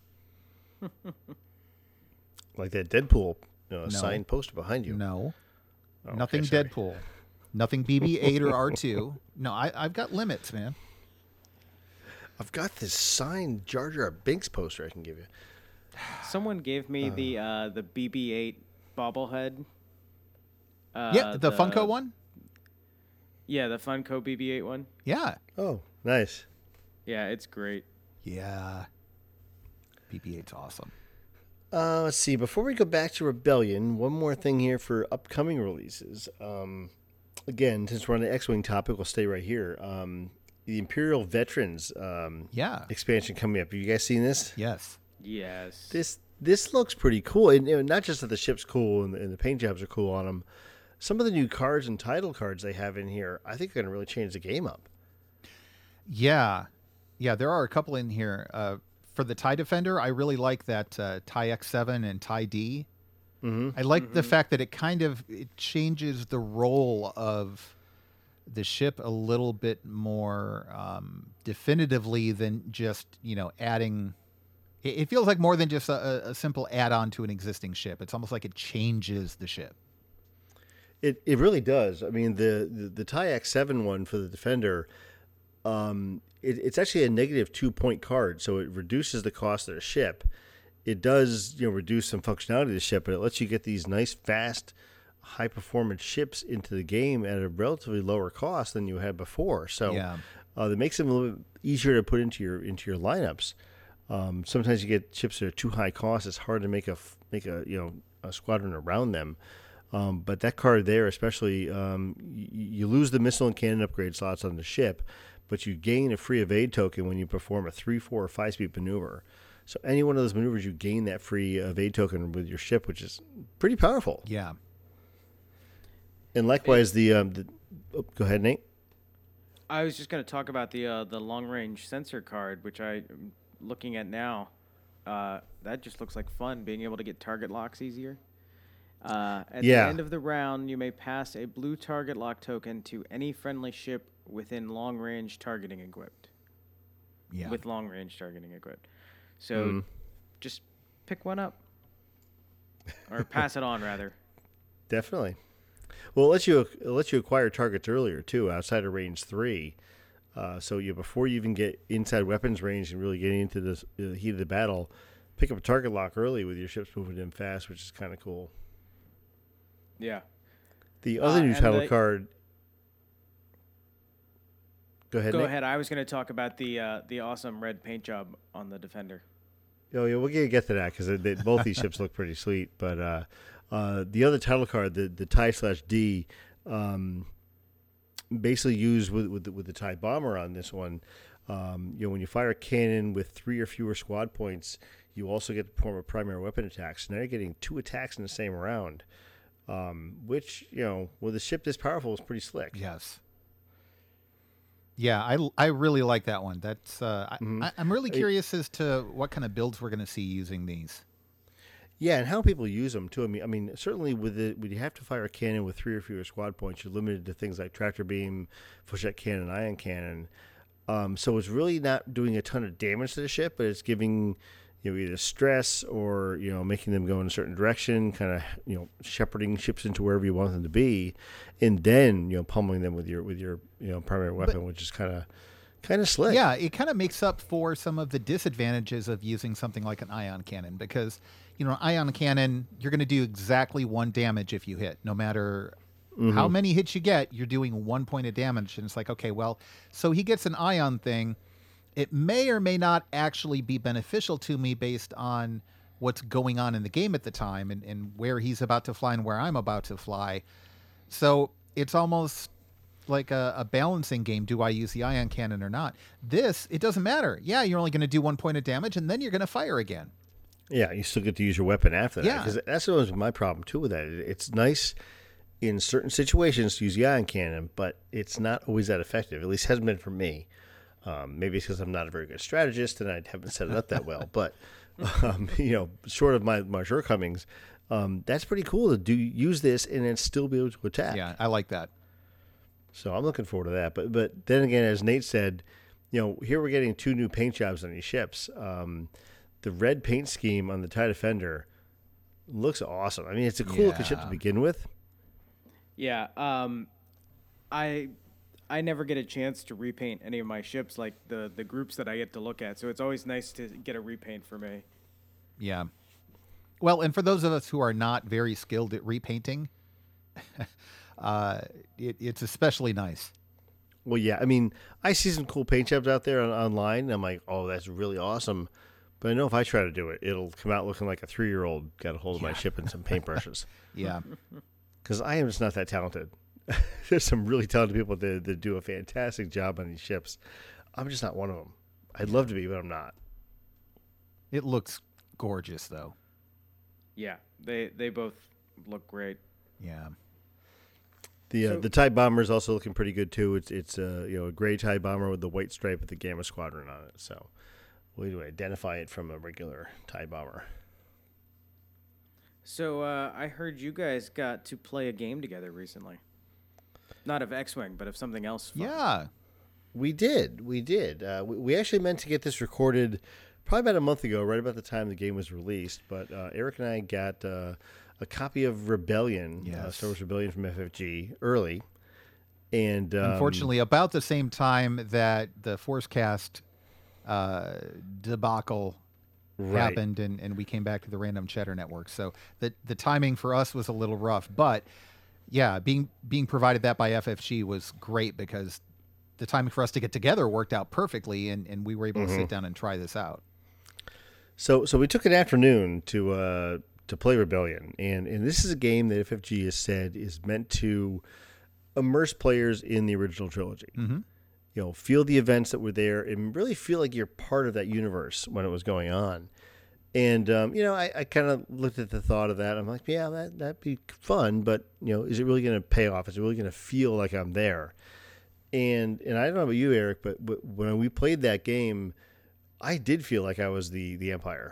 Speaker 7: Like that Deadpool signed poster behind you.
Speaker 6: No.
Speaker 7: Oh,
Speaker 6: Nothing
Speaker 7: okay, sorry.
Speaker 6: Deadpool. Nothing BB-8 or R2. No, I've got limits, man.
Speaker 7: I've got this signed Jar Jar Binks poster I can give you.
Speaker 8: Someone gave me the BB-8 bobblehead.
Speaker 6: Yeah, the Funko one?
Speaker 8: Yeah, the Funko BB-8 one.
Speaker 6: Yeah.
Speaker 7: Oh, nice.
Speaker 8: Yeah, it's great.
Speaker 6: Yeah. BB-8's awesome.
Speaker 7: Let's see. Before we go back to Rebellion, one more thing here for upcoming releases. Again, since we're on the X-Wing topic, we'll stay right here. The Imperial Veterans expansion coming up. Have you guys seen this?
Speaker 6: Yes.
Speaker 8: Yes.
Speaker 7: This looks pretty cool. And not just that the ship's cool and the paint jobs are cool on them. Some of the new cards and title cards they have in here, I think are going to really change the game up.
Speaker 6: Yeah. Yeah, there are a couple in here. For the TIE Defender, I really like that TIE X7 and TIE D. I like the fact that it changes the role of the ship a little bit more definitively than just, adding. It feels like more than just a simple add-on to an existing ship. It's almost like it changes the ship.
Speaker 7: It really does. I mean, the TIE X7 one for the Defender, it's actually a negative 2-point card, so it reduces the cost of the ship. It does, reduce some functionality of the ship, but it lets you get these nice, fast, high-performance ships into the game at a relatively lower cost than you had before. So that makes them a little bit easier to put into your lineups. Sometimes you get ships that are too high cost. It's hard to make a squadron around them. But that card there, especially, you lose the missile and cannon upgrade slots on the ship, but you gain a free evade token when you perform a 3, 4, or 5-speed maneuver. So any one of those maneuvers, you gain that free evade token with your ship, which is pretty powerful.
Speaker 6: Yeah.
Speaker 7: And likewise, go ahead, Nate.
Speaker 8: I was just going to talk about the long range sensor card, which I'm looking at now. That just looks like fun, being able to get target locks easier. At the end of the round, you may pass a blue target lock token to any friendly ship within long range targeting equipped.
Speaker 6: Yeah.
Speaker 8: With long range targeting equipped. So just pick one up. Or pass it on, rather.
Speaker 7: Definitely. Well, it lets you acquire targets earlier, too, outside of range 3. So before you even get inside weapons range and really getting into the heat of the battle, pick up a target lock early with your ships moving in fast, which is kind of cool.
Speaker 8: Yeah.
Speaker 7: The other new title card. Go ahead,
Speaker 8: Go
Speaker 7: Nate.
Speaker 8: ahead. I was going to talk about the awesome red paint job on the Defender.
Speaker 7: Oh, yeah, we'll get to that because both these ships look pretty sweet. But the other title card, the TIE/D, basically used with the TIE Bomber on this one. When you fire a cannon with 3 or fewer squad points, you also get to perform a primary weapon attack. So now you're getting 2 attacks in the same round, which, with a ship this powerful is pretty slick.
Speaker 6: Yes. Yeah, I really like that one. That's I'm really curious as to what kind of builds we're going to see using these.
Speaker 7: Yeah, and how people use them too. I mean, certainly when you have to fire a cannon with 3 or fewer squad points, you're limited to things like tractor beam, flechette cannon, ion cannon. So it's really not doing a ton of damage to the ship, but it's giving either stress or making them go in a certain direction, kind of shepherding ships into wherever you want them to be, and then pummeling them with your primary weapon, which is kind of slick.
Speaker 6: Yeah, it kind of makes up for some of the disadvantages of using something like an ion cannon because an ion cannon, you're going to do exactly 1 damage if you hit, no matter how many hits you get. You're doing 1 point of damage, and it's like, okay, well, so he gets an ion thing. It may or may not actually be beneficial to me based on what's going on in the game at the time and where he's about to fly and where I'm about to fly. So it's almost like a balancing game. Do I use the ion cannon or not? This, it doesn't matter. Yeah, you're only going to do 1 point of damage, and then you're going to fire again.
Speaker 7: Yeah, you still get to use your weapon after that.
Speaker 6: Yeah.
Speaker 7: Because that's always my problem, too, with that. It's nice in certain situations to use the ion cannon, but it's not always that effective. At least hasn't been for me. Maybe it's because I'm not a very good strategist and I haven't set it up that well. But, short of my shortcomings, that's pretty cool to use this and then still be able to attack.
Speaker 6: Yeah, I like that.
Speaker 7: So I'm looking forward to that. But then again, as Nate said, here we're getting 2 new paint jobs on these ships. The red paint scheme on the TIE Defender looks awesome. I mean, it's a cool looking ship to begin with.
Speaker 8: Yeah. I never get a chance to repaint any of my ships like the groups that I get to look at. So it's always nice to get a repaint for me.
Speaker 6: Yeah. Well, and for those of us who are not very skilled at repainting, it's especially nice.
Speaker 7: Well, yeah. I mean, I see some cool paint jobs out there online. And I'm like, oh, that's really awesome. But I know if I try to do it, it'll come out looking like a 3-year-old got a hold of my ship and some paintbrushes.
Speaker 6: Yeah.
Speaker 7: Because I am just not that talented. There's some really talented people that do a fantastic job on these ships. I'm just not one of them. I'd love to be, but I'm not.
Speaker 6: It looks gorgeous, though.
Speaker 8: Yeah, they both look great.
Speaker 6: Yeah.
Speaker 7: The TIE Bomber is also looking pretty good too. It's a gray TIE Bomber with the white stripe with the Gamma Squadron on it. So we do identify it from a regular TIE Bomber.
Speaker 8: So I heard you guys got to play a game together recently. Not of X-Wing, but of something else fun.
Speaker 6: Yeah.
Speaker 7: We did. We actually meant to get this recorded probably about a month ago, right about the time the game was released. But Eric and I got a copy of Rebellion, Star Wars Rebellion from FFG early. And
Speaker 6: unfortunately, about the same time that the Forcecast debacle happened, and we came back to the Random Chatter Network. So the timing for us was a little rough. But, yeah, being provided that by FFG was great because the timing for us to get together worked out perfectly, and we were able to sit down and try this out.
Speaker 7: So we took an afternoon to play Rebellion, and this is a game that FFG has said is meant to immerse players in the original trilogy.
Speaker 6: Mm-hmm.
Speaker 7: You know, feel the events that were there and really feel like you're part of that universe when it was going on. And, you know, I kind of looked at the thought of that. I'm like, yeah, that'd be fun, but, you know, is it really going to pay off? Is it really going to feel like I'm there? And I don't know about you, Eric, but when we played that game, I did feel like I was the Empire.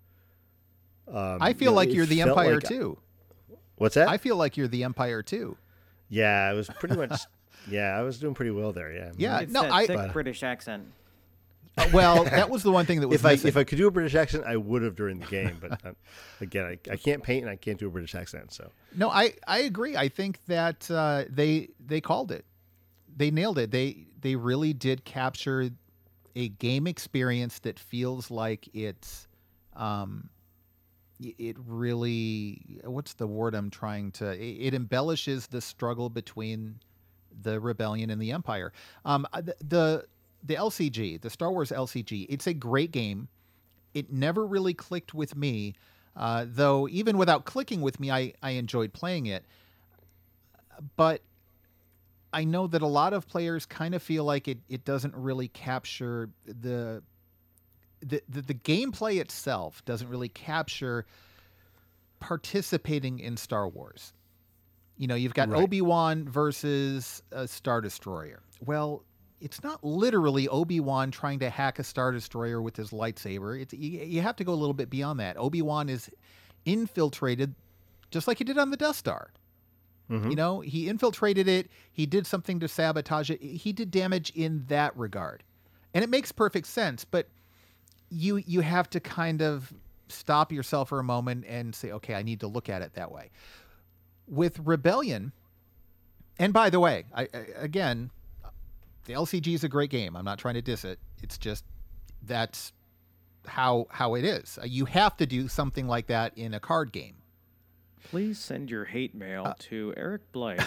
Speaker 6: I feel like you're the Empire, too.
Speaker 7: What's that?
Speaker 6: I feel like you're the Empire, too.
Speaker 7: Yeah, it was pretty much... Yeah, I was doing pretty well there. Yeah.
Speaker 6: Yeah.
Speaker 8: It's
Speaker 6: No,
Speaker 8: that thick British accent.
Speaker 6: Well, that was the one thing that was missing.
Speaker 7: If I could do a British accent, I would have during the game. But again, I can't paint and I can't do a British accent. So
Speaker 6: no, I agree. I think that they called it. They nailed it. They really did capture a game experience that feels like it's it really, what's the word I'm trying to, it embellishes the struggle between the Rebellion and the Empire. The LCG, the Star Wars LCG, it's a great game. It never really clicked with me, though even without clicking with me, I enjoyed playing it. But I know that a lot of players kind of feel like it doesn't really capture the gameplay itself doesn't really capture participating in Star Wars. You know, you've got Obi-Wan versus a Star Destroyer. Well, it's not literally Obi-Wan trying to hack a Star Destroyer with his lightsaber. You have to go a little bit beyond that. Obi-Wan is infiltrated just like he did on the Death Star. Mm-hmm. You know, he infiltrated it. He did something to sabotage it. He did damage in that regard. And it makes perfect sense, but you have to kind of stop yourself for a moment and say, okay, I need to look at it that way. With Rebellion, and by the way, again, the LCG is a great game. I'm not trying to diss it. It's just that's how it is. You have to do something like that in a card game.
Speaker 8: Please send your hate mail to Eric Blake.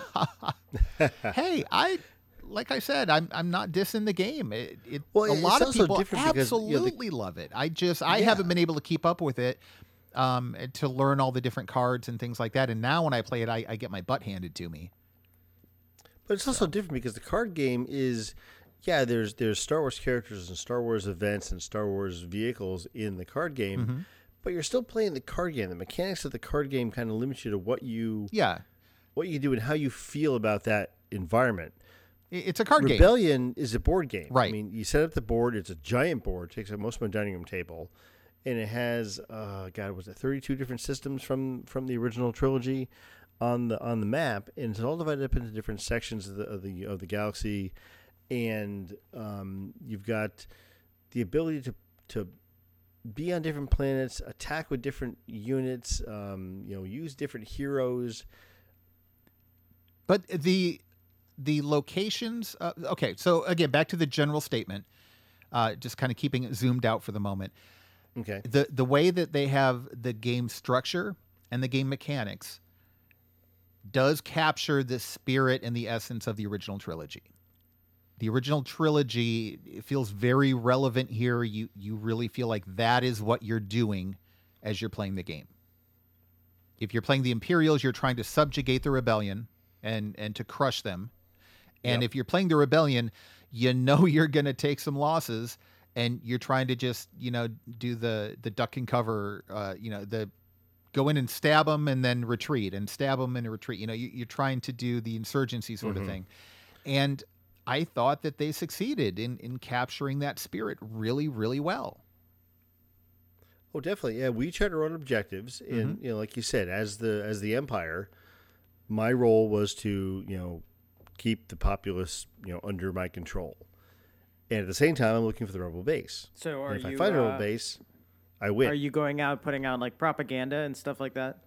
Speaker 6: Hey, like I said, I'm not dissing the game. A
Speaker 7: Well,
Speaker 6: lot
Speaker 7: it's
Speaker 6: of
Speaker 7: also
Speaker 6: people
Speaker 7: different because,
Speaker 6: absolutely love it. I haven't been able to keep up with it to learn all the different cards and things like that. And now when I play it, I get my butt handed to me.
Speaker 7: But it's also different because the card game is, there's Star Wars characters and Star Wars events and Star Wars vehicles in the card game,
Speaker 6: Mm-hmm.
Speaker 7: but you're still playing the card game. The mechanics of the card game kind of limit you to what you do and how you feel about that environment.
Speaker 6: It's a card game.
Speaker 7: Rebellion is a board game.
Speaker 6: Right.
Speaker 7: I mean, you set up the board. It's a giant board. It takes up most of my dining room table. And it has, 32 different systems from the original trilogy on the map, and it's all divided up into different sections of the galaxy, and you've got the ability to be on different planets, attack with different units, use different heroes.
Speaker 6: But the locations. Okay, so again, back to the general statement. Just kind of keeping it zoomed out for the moment.
Speaker 7: Okay.
Speaker 6: The way that they have the game structure and the game mechanics does capture the spirit and the essence of the original trilogy. The original trilogy feels very relevant here. You really feel like that is what you're doing as you're playing the game. If you're playing the Imperials, you're trying to subjugate the Rebellion and to crush them. And if you're playing the Rebellion, you know you're going to take some losses, and you're trying to just, do the duck and cover, the go in and stab them and then retreat and stab them and retreat. You're trying to do the insurgency sort of thing. And I thought that they succeeded in capturing that spirit really, really well.
Speaker 7: Oh, definitely. Yeah, we each had our own objectives, and like you said, as the Empire, my role was to keep the populace under my control, and at the same time, I'm looking for the rebel base.
Speaker 8: So
Speaker 7: and if I find a rebel base, I win.
Speaker 8: Are you going out putting out like propaganda and stuff like that?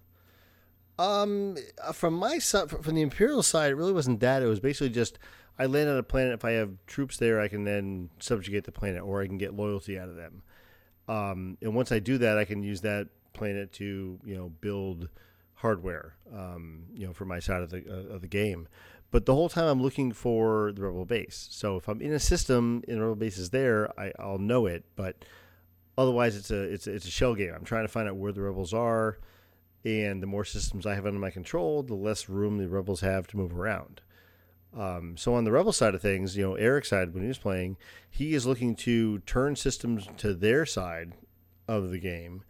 Speaker 7: From my side, from the Imperial side, it really wasn't that. It was basically just I land on a planet. If I have troops there, I can then subjugate the planet, or I can get loyalty out of them. And once I do that, I can use that planet to build hardware, for my side of the game. But the whole time I'm looking for the rebel base. So if I'm in a system and the rebel base is there, I'll know it. But otherwise, it's a shell game. I'm trying to find out where the rebels are. And the more systems I have under my control, the less room the rebels have to move around. So on the rebel side of things, Eric's side, when he was playing, he is looking to turn systems to their side of the game.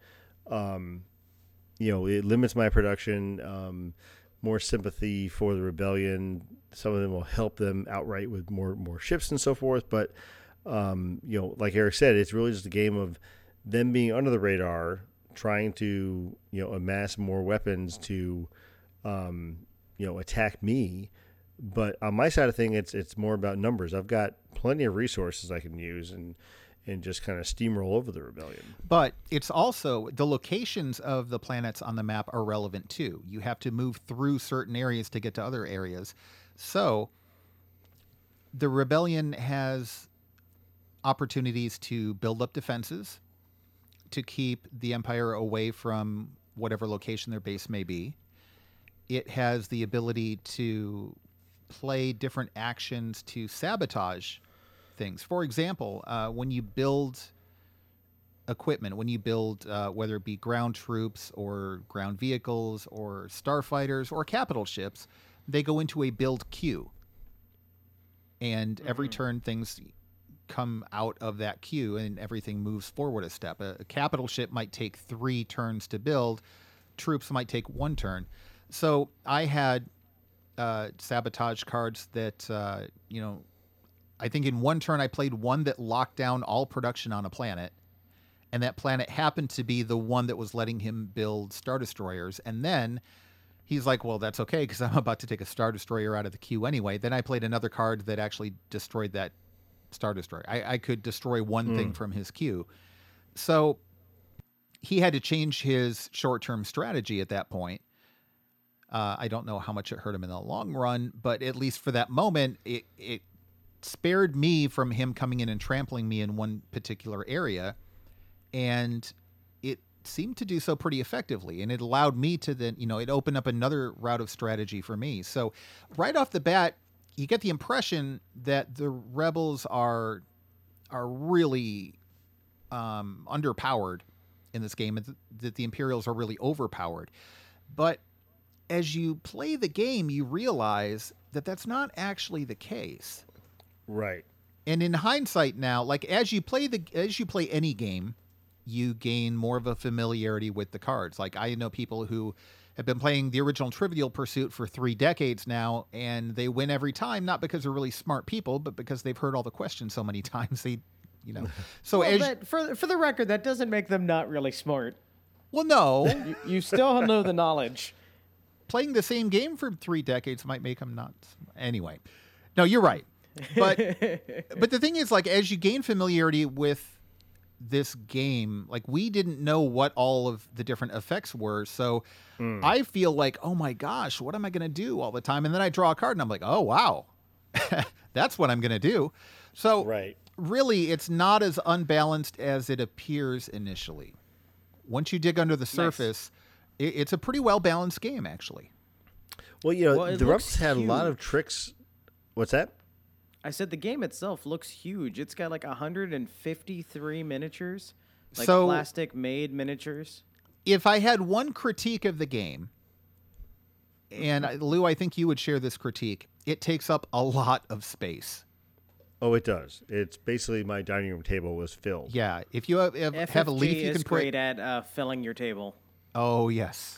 Speaker 7: It limits my production, more sympathy for the rebellion. Some of them will help them outright with more ships and so forth. But, like Eric said, it's really just a game of them being under the radar, trying to amass more weapons to attack me. But on my side of things, it's more about numbers. I've got plenty of resources I can use and just kind of steamroll over the rebellion.
Speaker 6: But it's also the locations of the planets on the map are relevant too. You have to move through certain areas to get to other areas. So the rebellion has opportunities to build up defenses, to keep the Empire away from whatever location their base may be. It has the ability to play different actions to sabotage things. For example, when you build equipment, when you build whether it be ground troops or ground vehicles or starfighters or capital ships, they go into a build queue. And every turn things come out of that queue and everything moves forward a step. A capital ship might take 3 turns to build. Troops might take 1 turn. So I had sabotage cards that, I think in 1 turn I played one that locked down all production on a planet. And that planet happened to be the one that was letting him build Star Destroyers. And then he's like, well, that's okay because I'm about to take a Star Destroyer out of the queue anyway. Then I played another card that actually destroyed that Star Destroyer. I could destroy one thing from his queue. So he had to change his short-term strategy at that point. I don't know how much it hurt him in the long run, but at least for that moment, it spared me from him coming in and trampling me in one particular area. And it seemed to do so pretty effectively. And it allowed me to then, it opened up another route of strategy for me. So right off the bat, you get the impression that the rebels are really underpowered in this game, and that the Imperials are really overpowered. But as you play the game, you realize that that's not actually the case.
Speaker 7: Right.
Speaker 6: And in hindsight now, like as you play any game, you gain more of a familiarity with the cards. Like I know people who have been playing the original Trivial Pursuit for 3 decades now, and they win every time, not because they're really smart people, but because they've heard all the questions so many times. So
Speaker 8: well, but for the record, that doesn't make them not really smart.
Speaker 6: Well, no.
Speaker 8: you still know the knowledge.
Speaker 6: Playing the same game for 3 decades might make them not. Anyway, no, you're right. But the thing is, like, as you gain familiarity with this game, like we didn't know what all of the different effects were. So I feel like, oh my gosh, what am I going to do all the time? And then I draw a card and I'm like, oh, wow, that's what I'm going to do. So really, it's not as unbalanced as it appears initially. Once you dig under the surface, it's a pretty well-balanced game, actually.
Speaker 7: Well, the Rebels had a lot of tricks. What's that?
Speaker 8: I said the game itself looks huge. It's got like 153 miniatures, like
Speaker 6: so,
Speaker 8: plastic-made miniatures.
Speaker 6: If I had one critique of the game, and Lou, I think you would share this critique, it takes up a lot of space.
Speaker 7: Oh, it does. It's basically my dining room table was filled.
Speaker 6: Yeah, if you have a leaf, you can put.
Speaker 8: Great at filling your table.
Speaker 6: Oh, yes.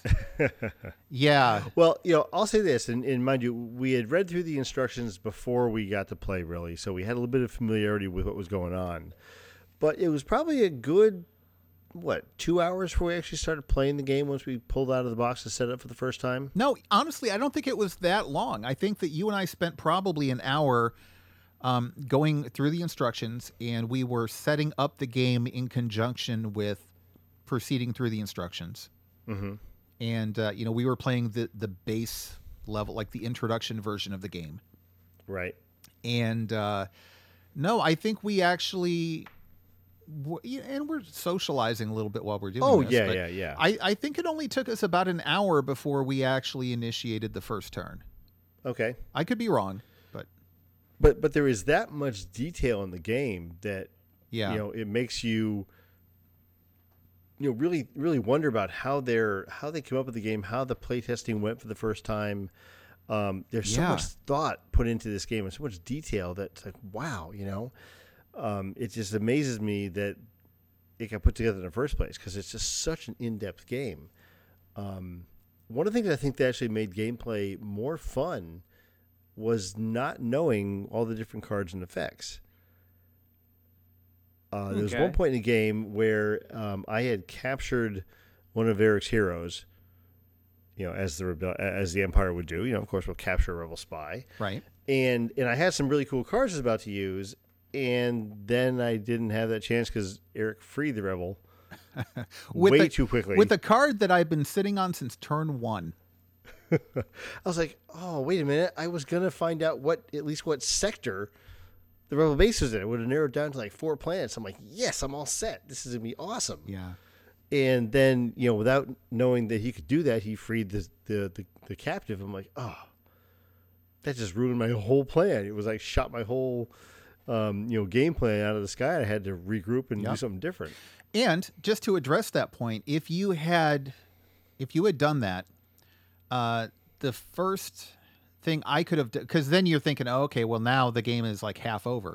Speaker 6: Yeah.
Speaker 7: Well, I'll say this, and mind you, we had read through the instructions before we got to play, really, so we had a little bit of familiarity with what was going on. But it was probably a good 2 hours before we actually started playing the game once we pulled out of the box and set it up for the first time?
Speaker 6: No, honestly, I don't think it was that long. I think that you and I spent probably an hour going through the instructions, and we were setting up the game in conjunction with proceeding through the instructions.
Speaker 7: Mm-hmm.
Speaker 6: And, we were playing the base level, like the introduction version of the game.
Speaker 7: Right.
Speaker 6: And no, I think we actually... And we're socializing a little bit while we're doing this.
Speaker 7: Yeah.
Speaker 6: I think it only took us about an hour before we actually initiated the first turn.
Speaker 7: Okay.
Speaker 6: I could be wrong, but
Speaker 7: But there is that much detail in the game that it makes you really wonder about how they came up with the game, how the playtesting went for the first time. There's so much thought put into this game and so much detail that's like, wow, it just amazes me that it got put together in the first place because it's just such an in-depth game. One of the things I think that actually made gameplay more fun was not knowing all the different cards and effects. There was one point in the game where I had captured one of Eric's heroes, as the Empire would do. Of course, we'll capture a rebel spy.
Speaker 6: right.
Speaker 7: And I had some really cool cards I was about to use, and then I didn't have that chance because Eric freed the rebel way too quickly.
Speaker 6: With a card that I've been sitting on since turn 1.
Speaker 7: I was like, oh, wait a minute. I was going to find out what sector the rebel base was in. It would have narrowed down to like 4 planets. I'm like, yes, I'm all set. This is going to be awesome.
Speaker 6: Yeah.
Speaker 7: And then, without knowing that he could do that, he freed the captive. I'm like, oh, that just ruined my whole plan. It was like shot my whole game plan out of the sky. I had to regroup and do something different.
Speaker 6: And just to address that point, if you had done that, the first thing I could have done, because then you're thinking, oh, okay, well now the game is like half over.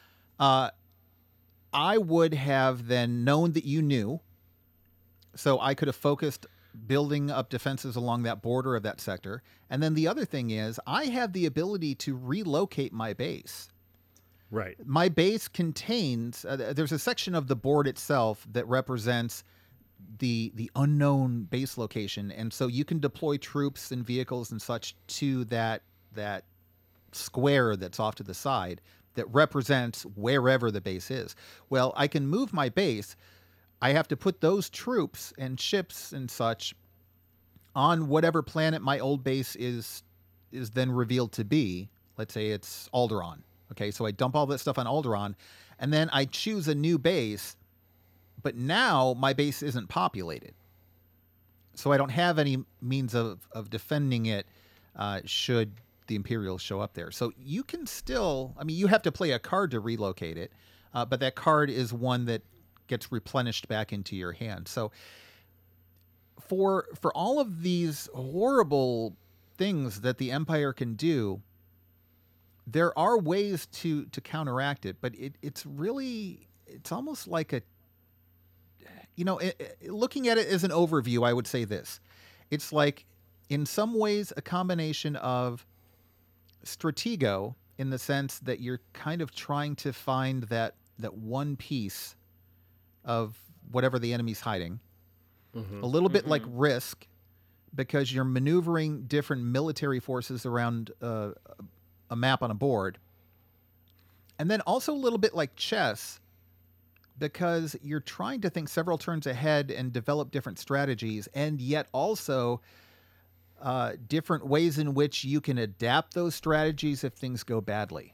Speaker 6: I would have then known that you knew, so I could have focused building up defenses along that border of that sector. And then the other thing is I have the ability to relocate my base.
Speaker 7: Right.
Speaker 6: My base contains, there's a section of the board itself that represents the unknown base location. And so you can deploy troops and vehicles and such to that square that's off to the side that represents wherever the base is. Well, I can move my base. I have to put those troops and ships and such on whatever planet my old base is then revealed to be. Let's say it's Alderaan. Okay, so I dump all that stuff on Alderaan, and then I choose a new base, but now my base isn't populated. So I don't have any means of defending it should the Imperials show up there. So you can still, you have to play a card to relocate it, but that card is one that gets replenished back into your hand. So for all of these horrible things that the Empire can do, there are ways to counteract it, but it's almost like looking at it as an overview, I would say this. It's like, in some ways, a combination of Stratego, in the sense that you're kind of trying to find that one piece of whatever the enemy's hiding. Mm-hmm. A little bit like Risk, because you're maneuvering different military forces around a map on a board. And then also a little bit like chess, because you're trying to think several turns ahead and develop different strategies, and yet also different ways in which you can adapt those strategies if things go badly.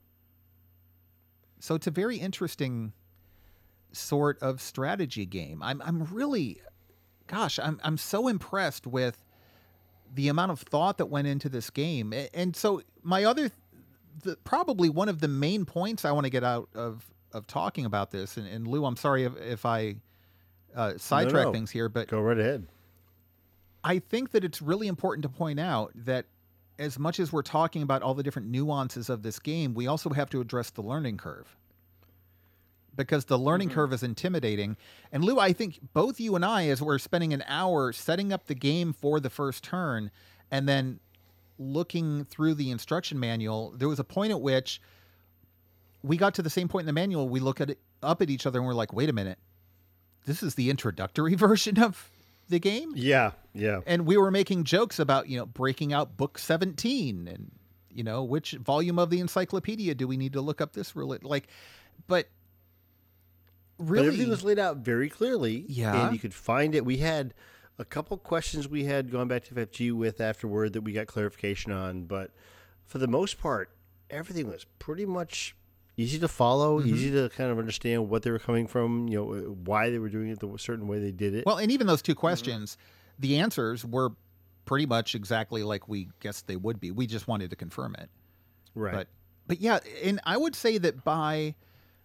Speaker 6: So it's a very interesting sort of strategy game. I'm really, I'm so impressed with the amount of thought that went into this game. And so my probably one of the main points I want to get out of talking about this, and Lou, I'm sorry if I sidetrack things here, but
Speaker 7: go right ahead.
Speaker 6: I think that it's really important to point out that as much as we're talking about all the different nuances of this game, we also have to address the learning curve, because the learning curve is intimidating. And Lou, I think both you and I, as we're spending an hour setting up the game for the first turn and then looking through the instruction manual, there was a point at which we got to the same point in the manual. We look up at each other and we're like, wait a minute. this is the introductory version of the game.
Speaker 7: Yeah.
Speaker 6: And we were making jokes about, breaking out book 17 and, which volume of the encyclopedia do we need to look up this rule? But really,
Speaker 7: but everything was laid out very clearly.
Speaker 6: Yeah.
Speaker 7: And you could find it. We had a couple questions we had gone back to FFG with afterward that we got clarification on. But for the most part, everything was pretty much easy to follow, easy to kind of understand what they were coming from, why they were doing it the certain way they did it.
Speaker 6: Well, and even those two questions, the answers were pretty much exactly like we guessed they would be. We just wanted to confirm it.
Speaker 7: Right.
Speaker 6: But yeah, and I would say that by,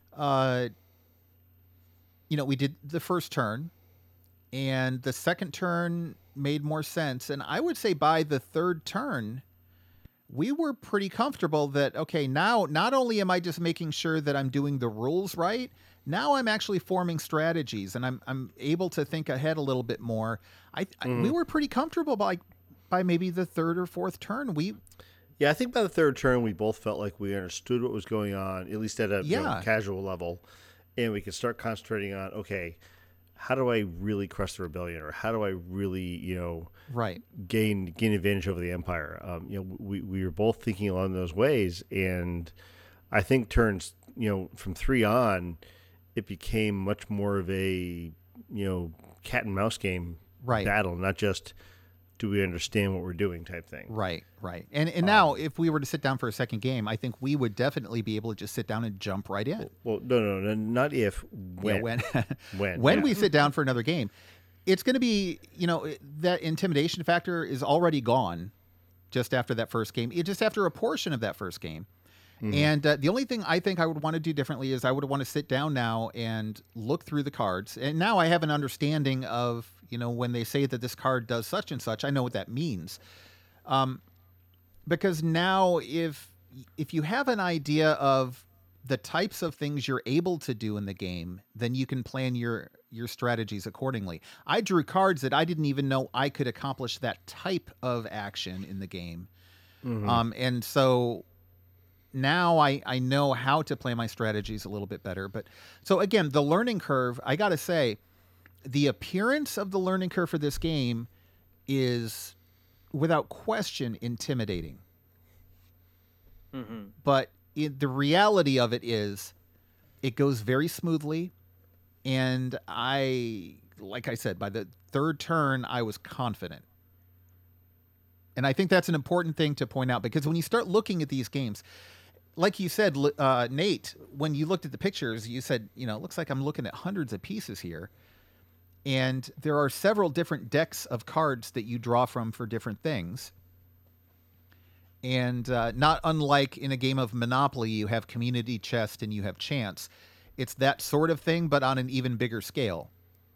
Speaker 6: we did the first turn, and the second turn made more sense. And I would say by the third turn, we were pretty comfortable that, okay, now not only am I just making sure that I'm doing the rules right, now I'm actually forming strategies, and I'm able to think ahead a little bit more. We were pretty comfortable by maybe the third or fourth turn.
Speaker 7: I think by the third turn, we both felt like we understood what was going on, at least at a casual level, and we could start concentrating on, okay, how do I really crush the rebellion, or how do I really, gain advantage over the Empire? We were both thinking along those ways, and I think turns, from 3 on, it became much more of a, cat and mouse game battle, not just do we understand what we're doing type thing.
Speaker 6: Right. And now, if we were to sit down for a second game, I think we would definitely be able to just sit down and jump right in.
Speaker 7: Well, no, not if, when.
Speaker 6: Yeah, when we sit down for another game, it's going to be, that intimidation factor is already gone just after that first game, just after a portion of that first game. And the only thing I think I would want to do differently is I would want to sit down now and look through the cards. And now I have an understanding of, when they say that this card does such and such, I know what that means. Because now if you have an idea of the types of things you're able to do in the game, then you can plan your strategies accordingly. I drew cards that I didn't even know I could accomplish that type of action in the game. And so now I know how to play my strategies a little bit better. But so again, the learning curve, I got to say, the appearance of the learning curve for this game is without question intimidating. But the reality of it is it goes very smoothly. And like I said, by the third turn, I was confident. And I think that's an important thing to point out, because when you start looking at these games, like you said, Nate, when you looked at the pictures, you said, it looks like I'm looking at hundreds of pieces here. And there are several different decks of cards that you draw from for different things. And not unlike in a game of Monopoly, you have community chest and you have chance. It's that sort of thing, but on an even bigger scale.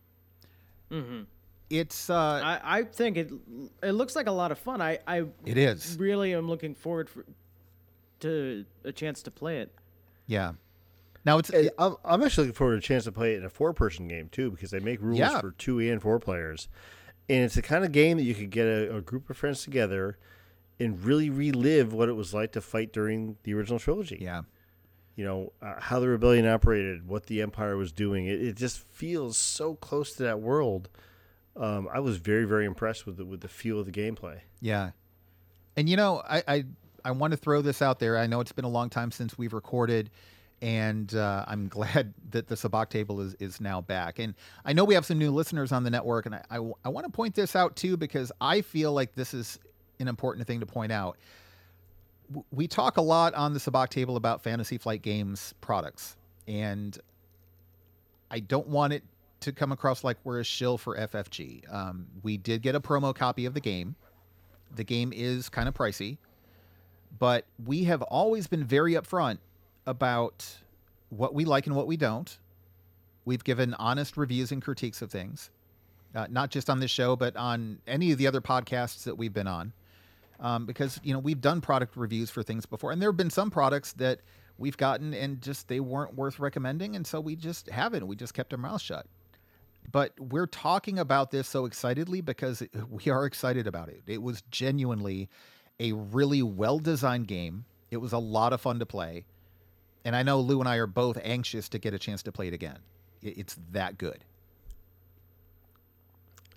Speaker 6: It's
Speaker 8: I think it looks like a lot of fun.
Speaker 6: It is.
Speaker 8: Really am looking forward to a chance to play it.
Speaker 6: Yeah. Now
Speaker 7: I'm actually looking forward to a chance to play it in a 4-person game too, because they make rules for 2 and 4 players, and it's the kind of game that you could get a group of friends together and really relive what it was like to fight during the original trilogy.
Speaker 6: Yeah.
Speaker 7: How the rebellion operated, what the Empire was doing. It just feels so close to that world. I was very, very impressed with the feel of the gameplay.
Speaker 6: Yeah. And I want to throw this out there. I know it's been a long time since we've recorded, and I'm glad that the Sabacc table is now back. And I know we have some new listeners on the network, and I want to point this out too, because I feel like this is an important thing to point out. We talk a lot on the Sabacc table about Fantasy Flight Games products, and I don't want it to come across like we're a shill for FFG. We did get a promo copy of the game. The game is kind of pricey, but we have always been very upfront about what we like and what we don't. We've given honest reviews and critiques of things, not just on this show, but on any of the other podcasts that we've been on. Because, we've done product reviews for things before, and there have been some products that we've gotten and just they weren't worth recommending, and so we just haven't. We just kept our mouth shut. But we're talking about this so excitedly because we are excited about it. It was genuinely a really well-designed game. It was a lot of fun to play. And I know Lou and I are both anxious to get a chance to play it again. It's that good.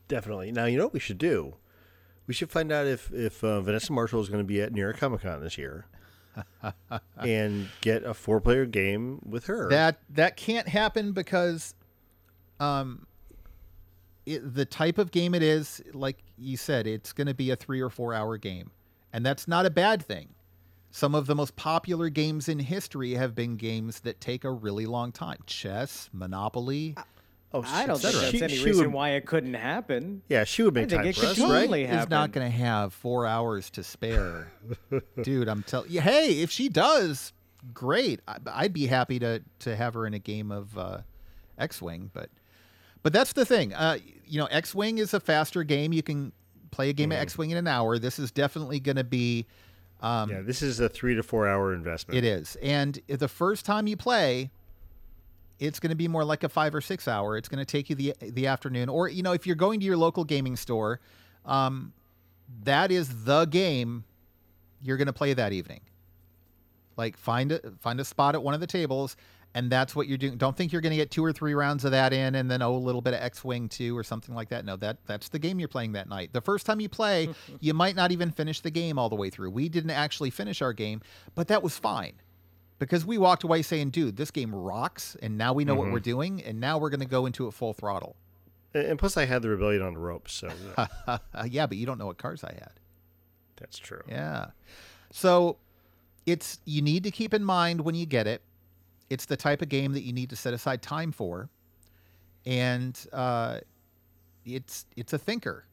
Speaker 7: Definitely. Now, you know what we should do? We should find out if Vanessa Marshall is going to be at New York Comic Con this year, and get a 4-player game with her.
Speaker 6: That can't happen because, the type of game it is, like you said, it's going to be a 3 or 4 hour game, and that's not a bad thing. Some of the most popular games in history have been games that take a really long time. Chess, Monopoly.
Speaker 8: I don't think that's any reason why it couldn't happen.
Speaker 7: Yeah, she would make time for us, right?
Speaker 6: Is not going to have 4 hours to spare. Dude, I'm telling you. Hey, if she does, great. I'd be happy to have her in a game of X-Wing. But that's the thing. X-Wing is a faster game. You can play a game of X-Wing in an hour. This is definitely going to be...
Speaker 7: this is a 3 to 4 hour investment.
Speaker 6: It is. And the first time you play... it's going to be more like a 5 or 6 hour. It's going to take you the afternoon. Or, if you're going to your local gaming store, that is the game you're going to play that evening. Like find a spot at one of the tables, and that's what you're doing. Don't think you're going to get 2 or 3 rounds of that in and then, a little bit of X-Wing 2 or something like that. No, that's the game you're playing that night. The first time you play, you might not even finish the game all the way through. We didn't actually finish our game, but that was fine. Because we walked away saying, dude, this game rocks, and now we know what we're doing, and now we're going to go into it full throttle.
Speaker 7: And plus, I had the Rebellion on the ropes, so...
Speaker 6: Yeah, but you don't know what cars I had.
Speaker 7: That's true.
Speaker 6: Yeah. So, you need to keep in mind when you get it, it's the type of game that you need to set aside time for, and it's a thinker.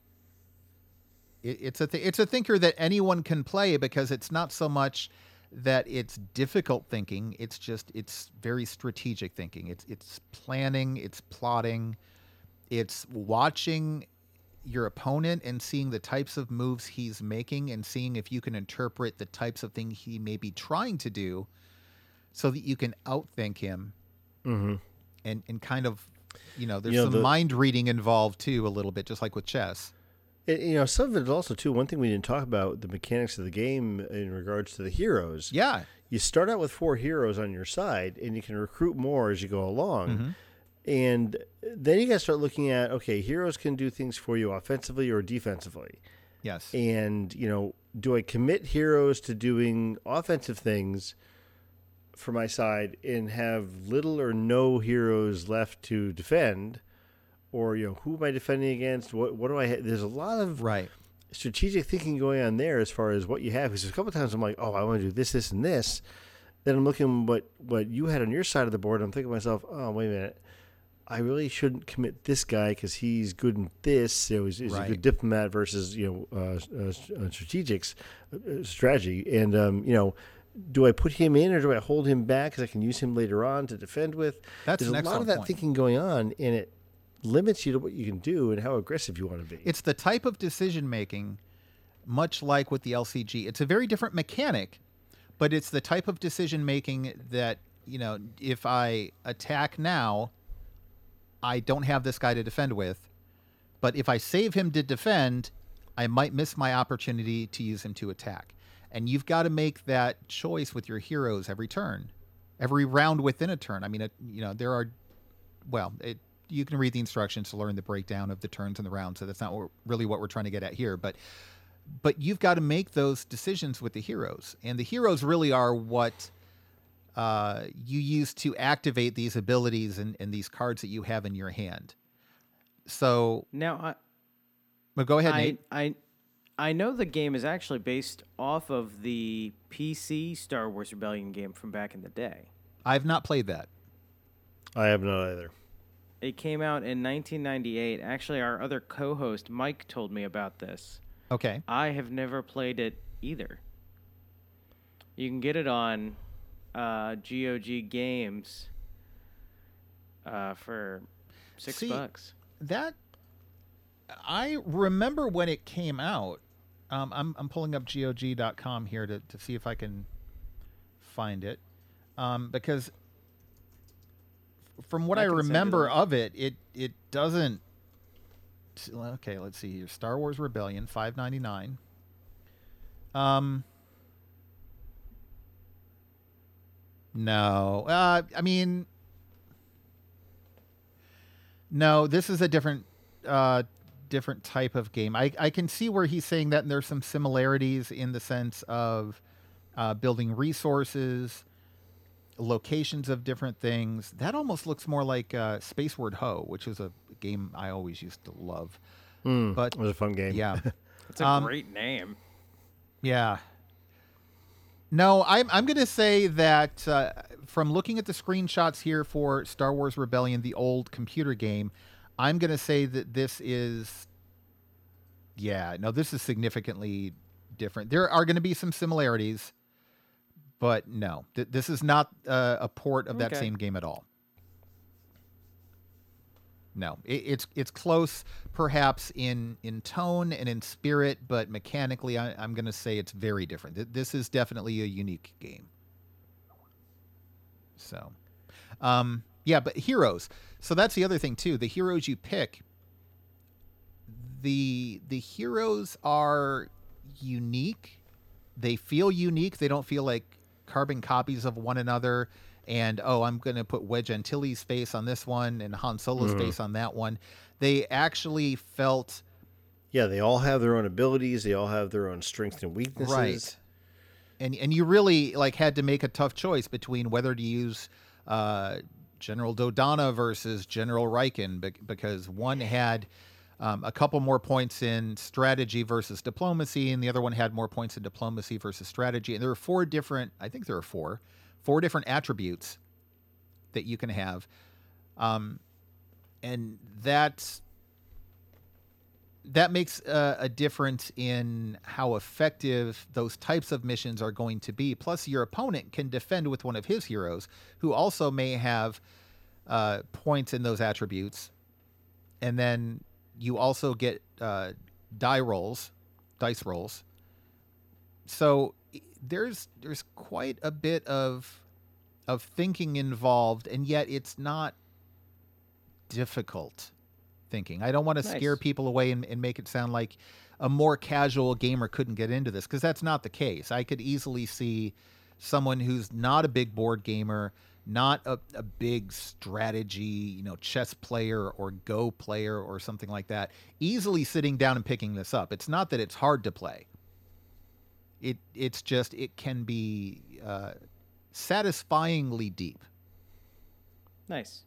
Speaker 6: It's a thinker that anyone can play, because it's not so much... that it's difficult thinking. It's very strategic thinking. It's planning, it's plotting, it's watching your opponent and seeing the types of moves he's making and seeing if you can interpret the types of things he may be trying to do so that you can outthink him. And kind of, there's some mind reading involved too, a little bit, just like with chess.
Speaker 7: Some of it also, too, one thing we didn't talk about, the mechanics of the game in regards to the heroes.
Speaker 6: Yeah.
Speaker 7: You start out with 4 heroes on your side, and you can recruit more as you go along. And then you got to start looking at, okay, heroes can do things for you offensively or defensively.
Speaker 6: Yes.
Speaker 7: And, do I commit heroes to doing offensive things for my side and have little or no heroes left to defend? Or, who am I defending against? What do I have? There's a lot of strategic thinking going on there as far as what you have. Because a couple of times I'm like, oh, I want to do this, this, and this. Then I'm looking what you had on your side of the board. I'm thinking to myself, oh, wait a minute. I really shouldn't commit this guy because he's good in this. He's a good diplomat versus, strategy. And, do I put him in or do I hold him back because I can use him later on to defend with?
Speaker 6: There's
Speaker 7: a lot of that thinking going on, and it limits you to what you can do and how aggressive you want to be.
Speaker 6: It's the type of decision making, much like with the LCG. It's a very different mechanic, but it's the type of decision making that, if I attack now, I don't have this guy to defend with. But if I save him to defend, I might miss my opportunity to use him to attack. And you've got to make that choice with your heroes every turn, every round within a turn. I mean, there are, you can read the instructions to learn the breakdown of the turns and the rounds, so that's not really what we're trying to get at here. But you've got to make those decisions with the heroes, and the heroes really are what you use to activate these abilities and these cards that you have in your hand. So
Speaker 8: now,
Speaker 6: go ahead, Nate.
Speaker 8: I know the game is actually based off of the PC Star Wars Rebellion game from back in the day.
Speaker 6: I've not played that.
Speaker 7: I have not either.
Speaker 8: It came out in 1998. Actually, our other co-host, Mike, told me about this.
Speaker 6: Okay.
Speaker 8: I have never played it either. You can get it on GOG Games for $6.
Speaker 6: That I remember when it came out. I'm pulling up GOG.com here to see if I can find it, because from what I remember of it, it doesn't. Okay, let's see here. Star Wars Rebellion, $5.99. No, I mean, no. This is a different different type of game. I can see where he's saying that, and there's some similarities in the sense of building resources, locations of different things. That almost looks more like Spaceward Ho, which is a game I always used to love. But
Speaker 7: It was a fun game.
Speaker 6: yeah,
Speaker 8: It's a great name.
Speaker 6: yeah. No, I'm going to say that from looking at the screenshots here for Star Wars Rebellion, the old computer game, I'm going to say that this is, this is significantly different. There are going to be some similarities, but no, this is not a port of that
Speaker 8: Okay.
Speaker 6: same game at all. No, it's close, perhaps in tone and in spirit, but mechanically, I'm going to say it's very different. This is definitely a unique game. So, but heroes. So that's the other thing too. The heroes you pick, the heroes are unique. They feel unique. They don't feel like carbon copies of one another. And, I'm going to put Wedge Antilles' face on this one and Han Solo's face on that one. They actually felt...
Speaker 7: Yeah, they all have their own abilities. They all have their own strengths and weaknesses.
Speaker 6: Right. And you really had to make a tough choice between whether to use General Dodonna versus General Riken, because one had a couple more points in strategy versus diplomacy, and the other one had more points in diplomacy versus strategy. And there are four different different attributes that you can have. And that makes a difference in how effective those types of missions are going to be. Plus, your opponent can defend with one of his heroes, who also may have points in those attributes. And then you also get dice rolls. So there's quite a bit of thinking involved, and yet it's not difficult thinking. I don't want to scare people away and make it sound like a more casual gamer couldn't get into this, because that's not the case. I could easily see someone who's not a big board gamer, not a big strategy, chess player or Go player or something like that, easily sitting down and picking this up. It's not that it's hard to play. It's just, it can be satisfyingly deep.
Speaker 8: Nice.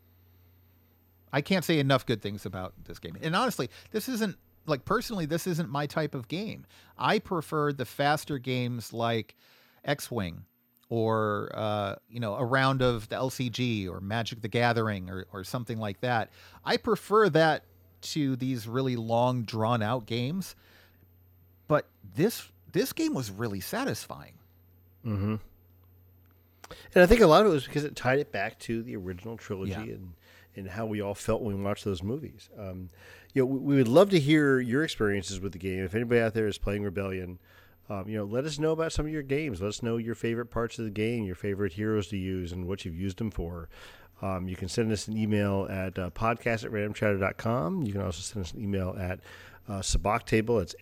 Speaker 6: I can't say enough good things about this game. And honestly, this isn't my type of game. I prefer the faster games like X-Wing or, a round of the LCG or Magic the Gathering or something like that. I prefer that to these really long, drawn-out games. But this game was really satisfying.
Speaker 7: Mm-hmm. And I think a lot of it was because it tied it back to the original trilogy and how we all felt when we watched those movies. We would love to hear your experiences with the game. If anybody out there is playing Rebellion, let us know about some of your games. Let us know your favorite parts of the game, your favorite heroes to use, and what you've used them for. You can send us an email at podcast@randomchatter.com. You can also send us an email at Sabacc Table. It's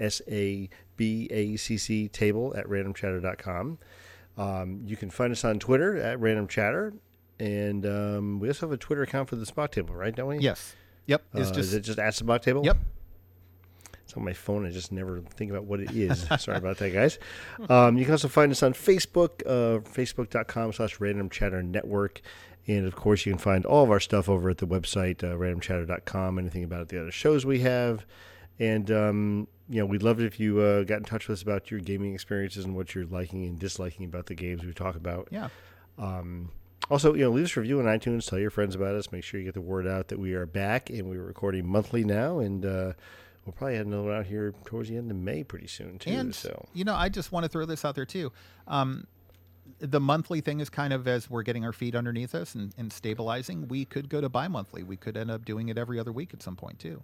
Speaker 7: SABACC table at randomchatter.com. You can find us on Twitter at Random Chatter, and we also have a Twitter account for the Sabacc Table, right? Don't we?
Speaker 6: Yes. Yep.
Speaker 7: Is it just at Sabacc Table?
Speaker 6: Yep.
Speaker 7: It's on my phone. I just never think about what it is. Sorry about that, guys. You can also find us on Facebook, facebook.com/Random Chatter Network. And, of course, you can find all of our stuff over at the website, randomchatter.com, anything about the other shows we have. And, we'd love it if you got in touch with us about your gaming experiences and what you're liking and disliking about the games we talk about.
Speaker 6: Yeah.
Speaker 7: Also, leave us a review on iTunes. Tell your friends about us. Make sure you get the word out that we are back, and we're recording monthly now. And we'll probably have another one out here towards the end of May pretty soon, too.
Speaker 6: And,
Speaker 7: so.
Speaker 6: I just want to throw this out there, too. The monthly thing is kind of as we're getting our feet underneath us and stabilizing. We could go to bi-monthly. We could end up doing it every other week at some point, too.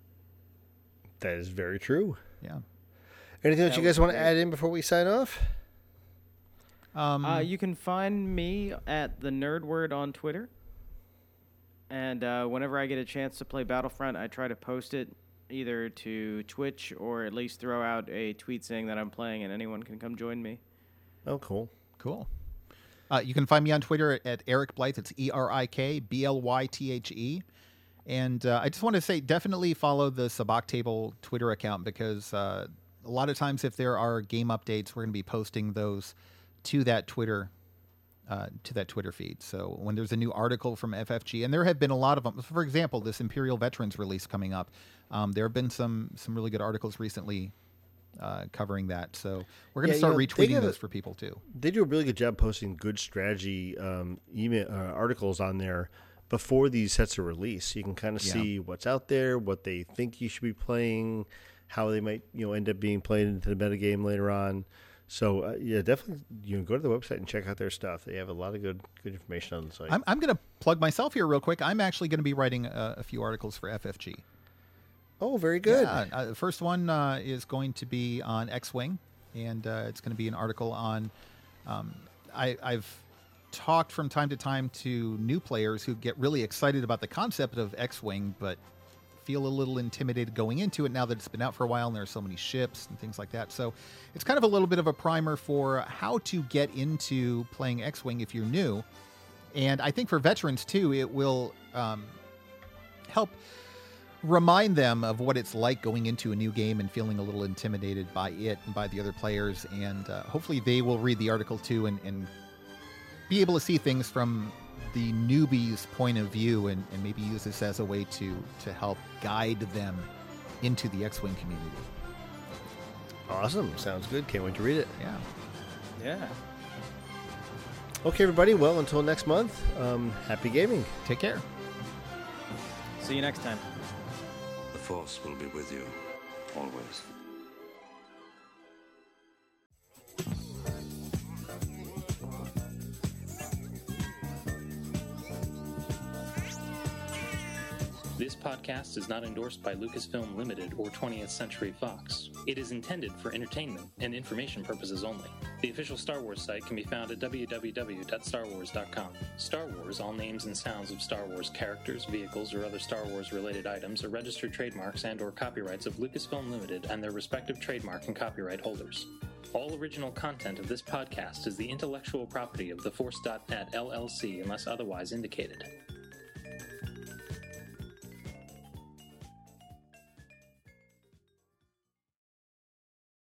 Speaker 7: That is very true.
Speaker 6: Yeah.
Speaker 7: Anything that you guys want to add in before we sign off?
Speaker 8: You can find me at the Nerd Word on Twitter. And whenever I get a chance to play Battlefront, I try to post it either to Twitch or at least throw out a tweet saying that I'm playing and anyone can come join me.
Speaker 7: Oh, cool.
Speaker 6: Cool. You can find me on Twitter at Eric Blythe. It's ErikBlythe. And I just want to say, definitely follow the Sabacc Table Twitter account, because a lot of times if there are game updates, we're going to be posting those to that Twitter feed. So when there's a new article from FFG, and there have been a lot of them. For example, this Imperial Veterans release coming up, there have been some really good articles recently covering that. So we're going to start retweeting those for people too.
Speaker 7: They do a really good job posting good strategy email articles on there before these sets are released. So you can kind of see what's out there, what they think you should be playing, how they might end up being played into the metagame later on. So definitely go to the website and check out their stuff. They have a lot of good information on the site.
Speaker 6: I'm going to plug myself here real quick. I'm actually going to be writing a few articles for FFG.
Speaker 7: Oh, very good.
Speaker 6: Yeah, the first one is going to be on X-Wing, and it's going to be an article on. I've talked from time to time to new players who get really excited about the concept of X-Wing, but feel a little intimidated going into it now that it's been out for a while and there are so many ships and things like that. So it's kind of a little bit of a primer for how to get into playing X-Wing if you're new. And I think for veterans too, it will help remind them of what it's like going into a new game and feeling a little intimidated by it and by the other players. And hopefully they will read the article too and be able to see things from the newbie's point of view and maybe use this as a way to help guide them into the X-Wing community.
Speaker 7: Awesome. Sounds good. Can't wait to read it.
Speaker 8: Yeah.
Speaker 7: Okay, everybody. Well, until next month, happy gaming.
Speaker 6: Take care.
Speaker 8: See you next time.
Speaker 9: The Force will be with you, always.
Speaker 1: This podcast is not endorsed by Lucasfilm Limited or 20th Century Fox. It is intended for entertainment and information purposes only. The official Star Wars site can be found at www.starwars.com. Star Wars, all names and sounds of Star Wars characters, vehicles, or other Star Wars-related items are registered trademarks and/or copyrights of Lucasfilm Limited and their respective trademark and copyright holders. All original content of this podcast is the intellectual property of TheForce.net LLC unless otherwise indicated.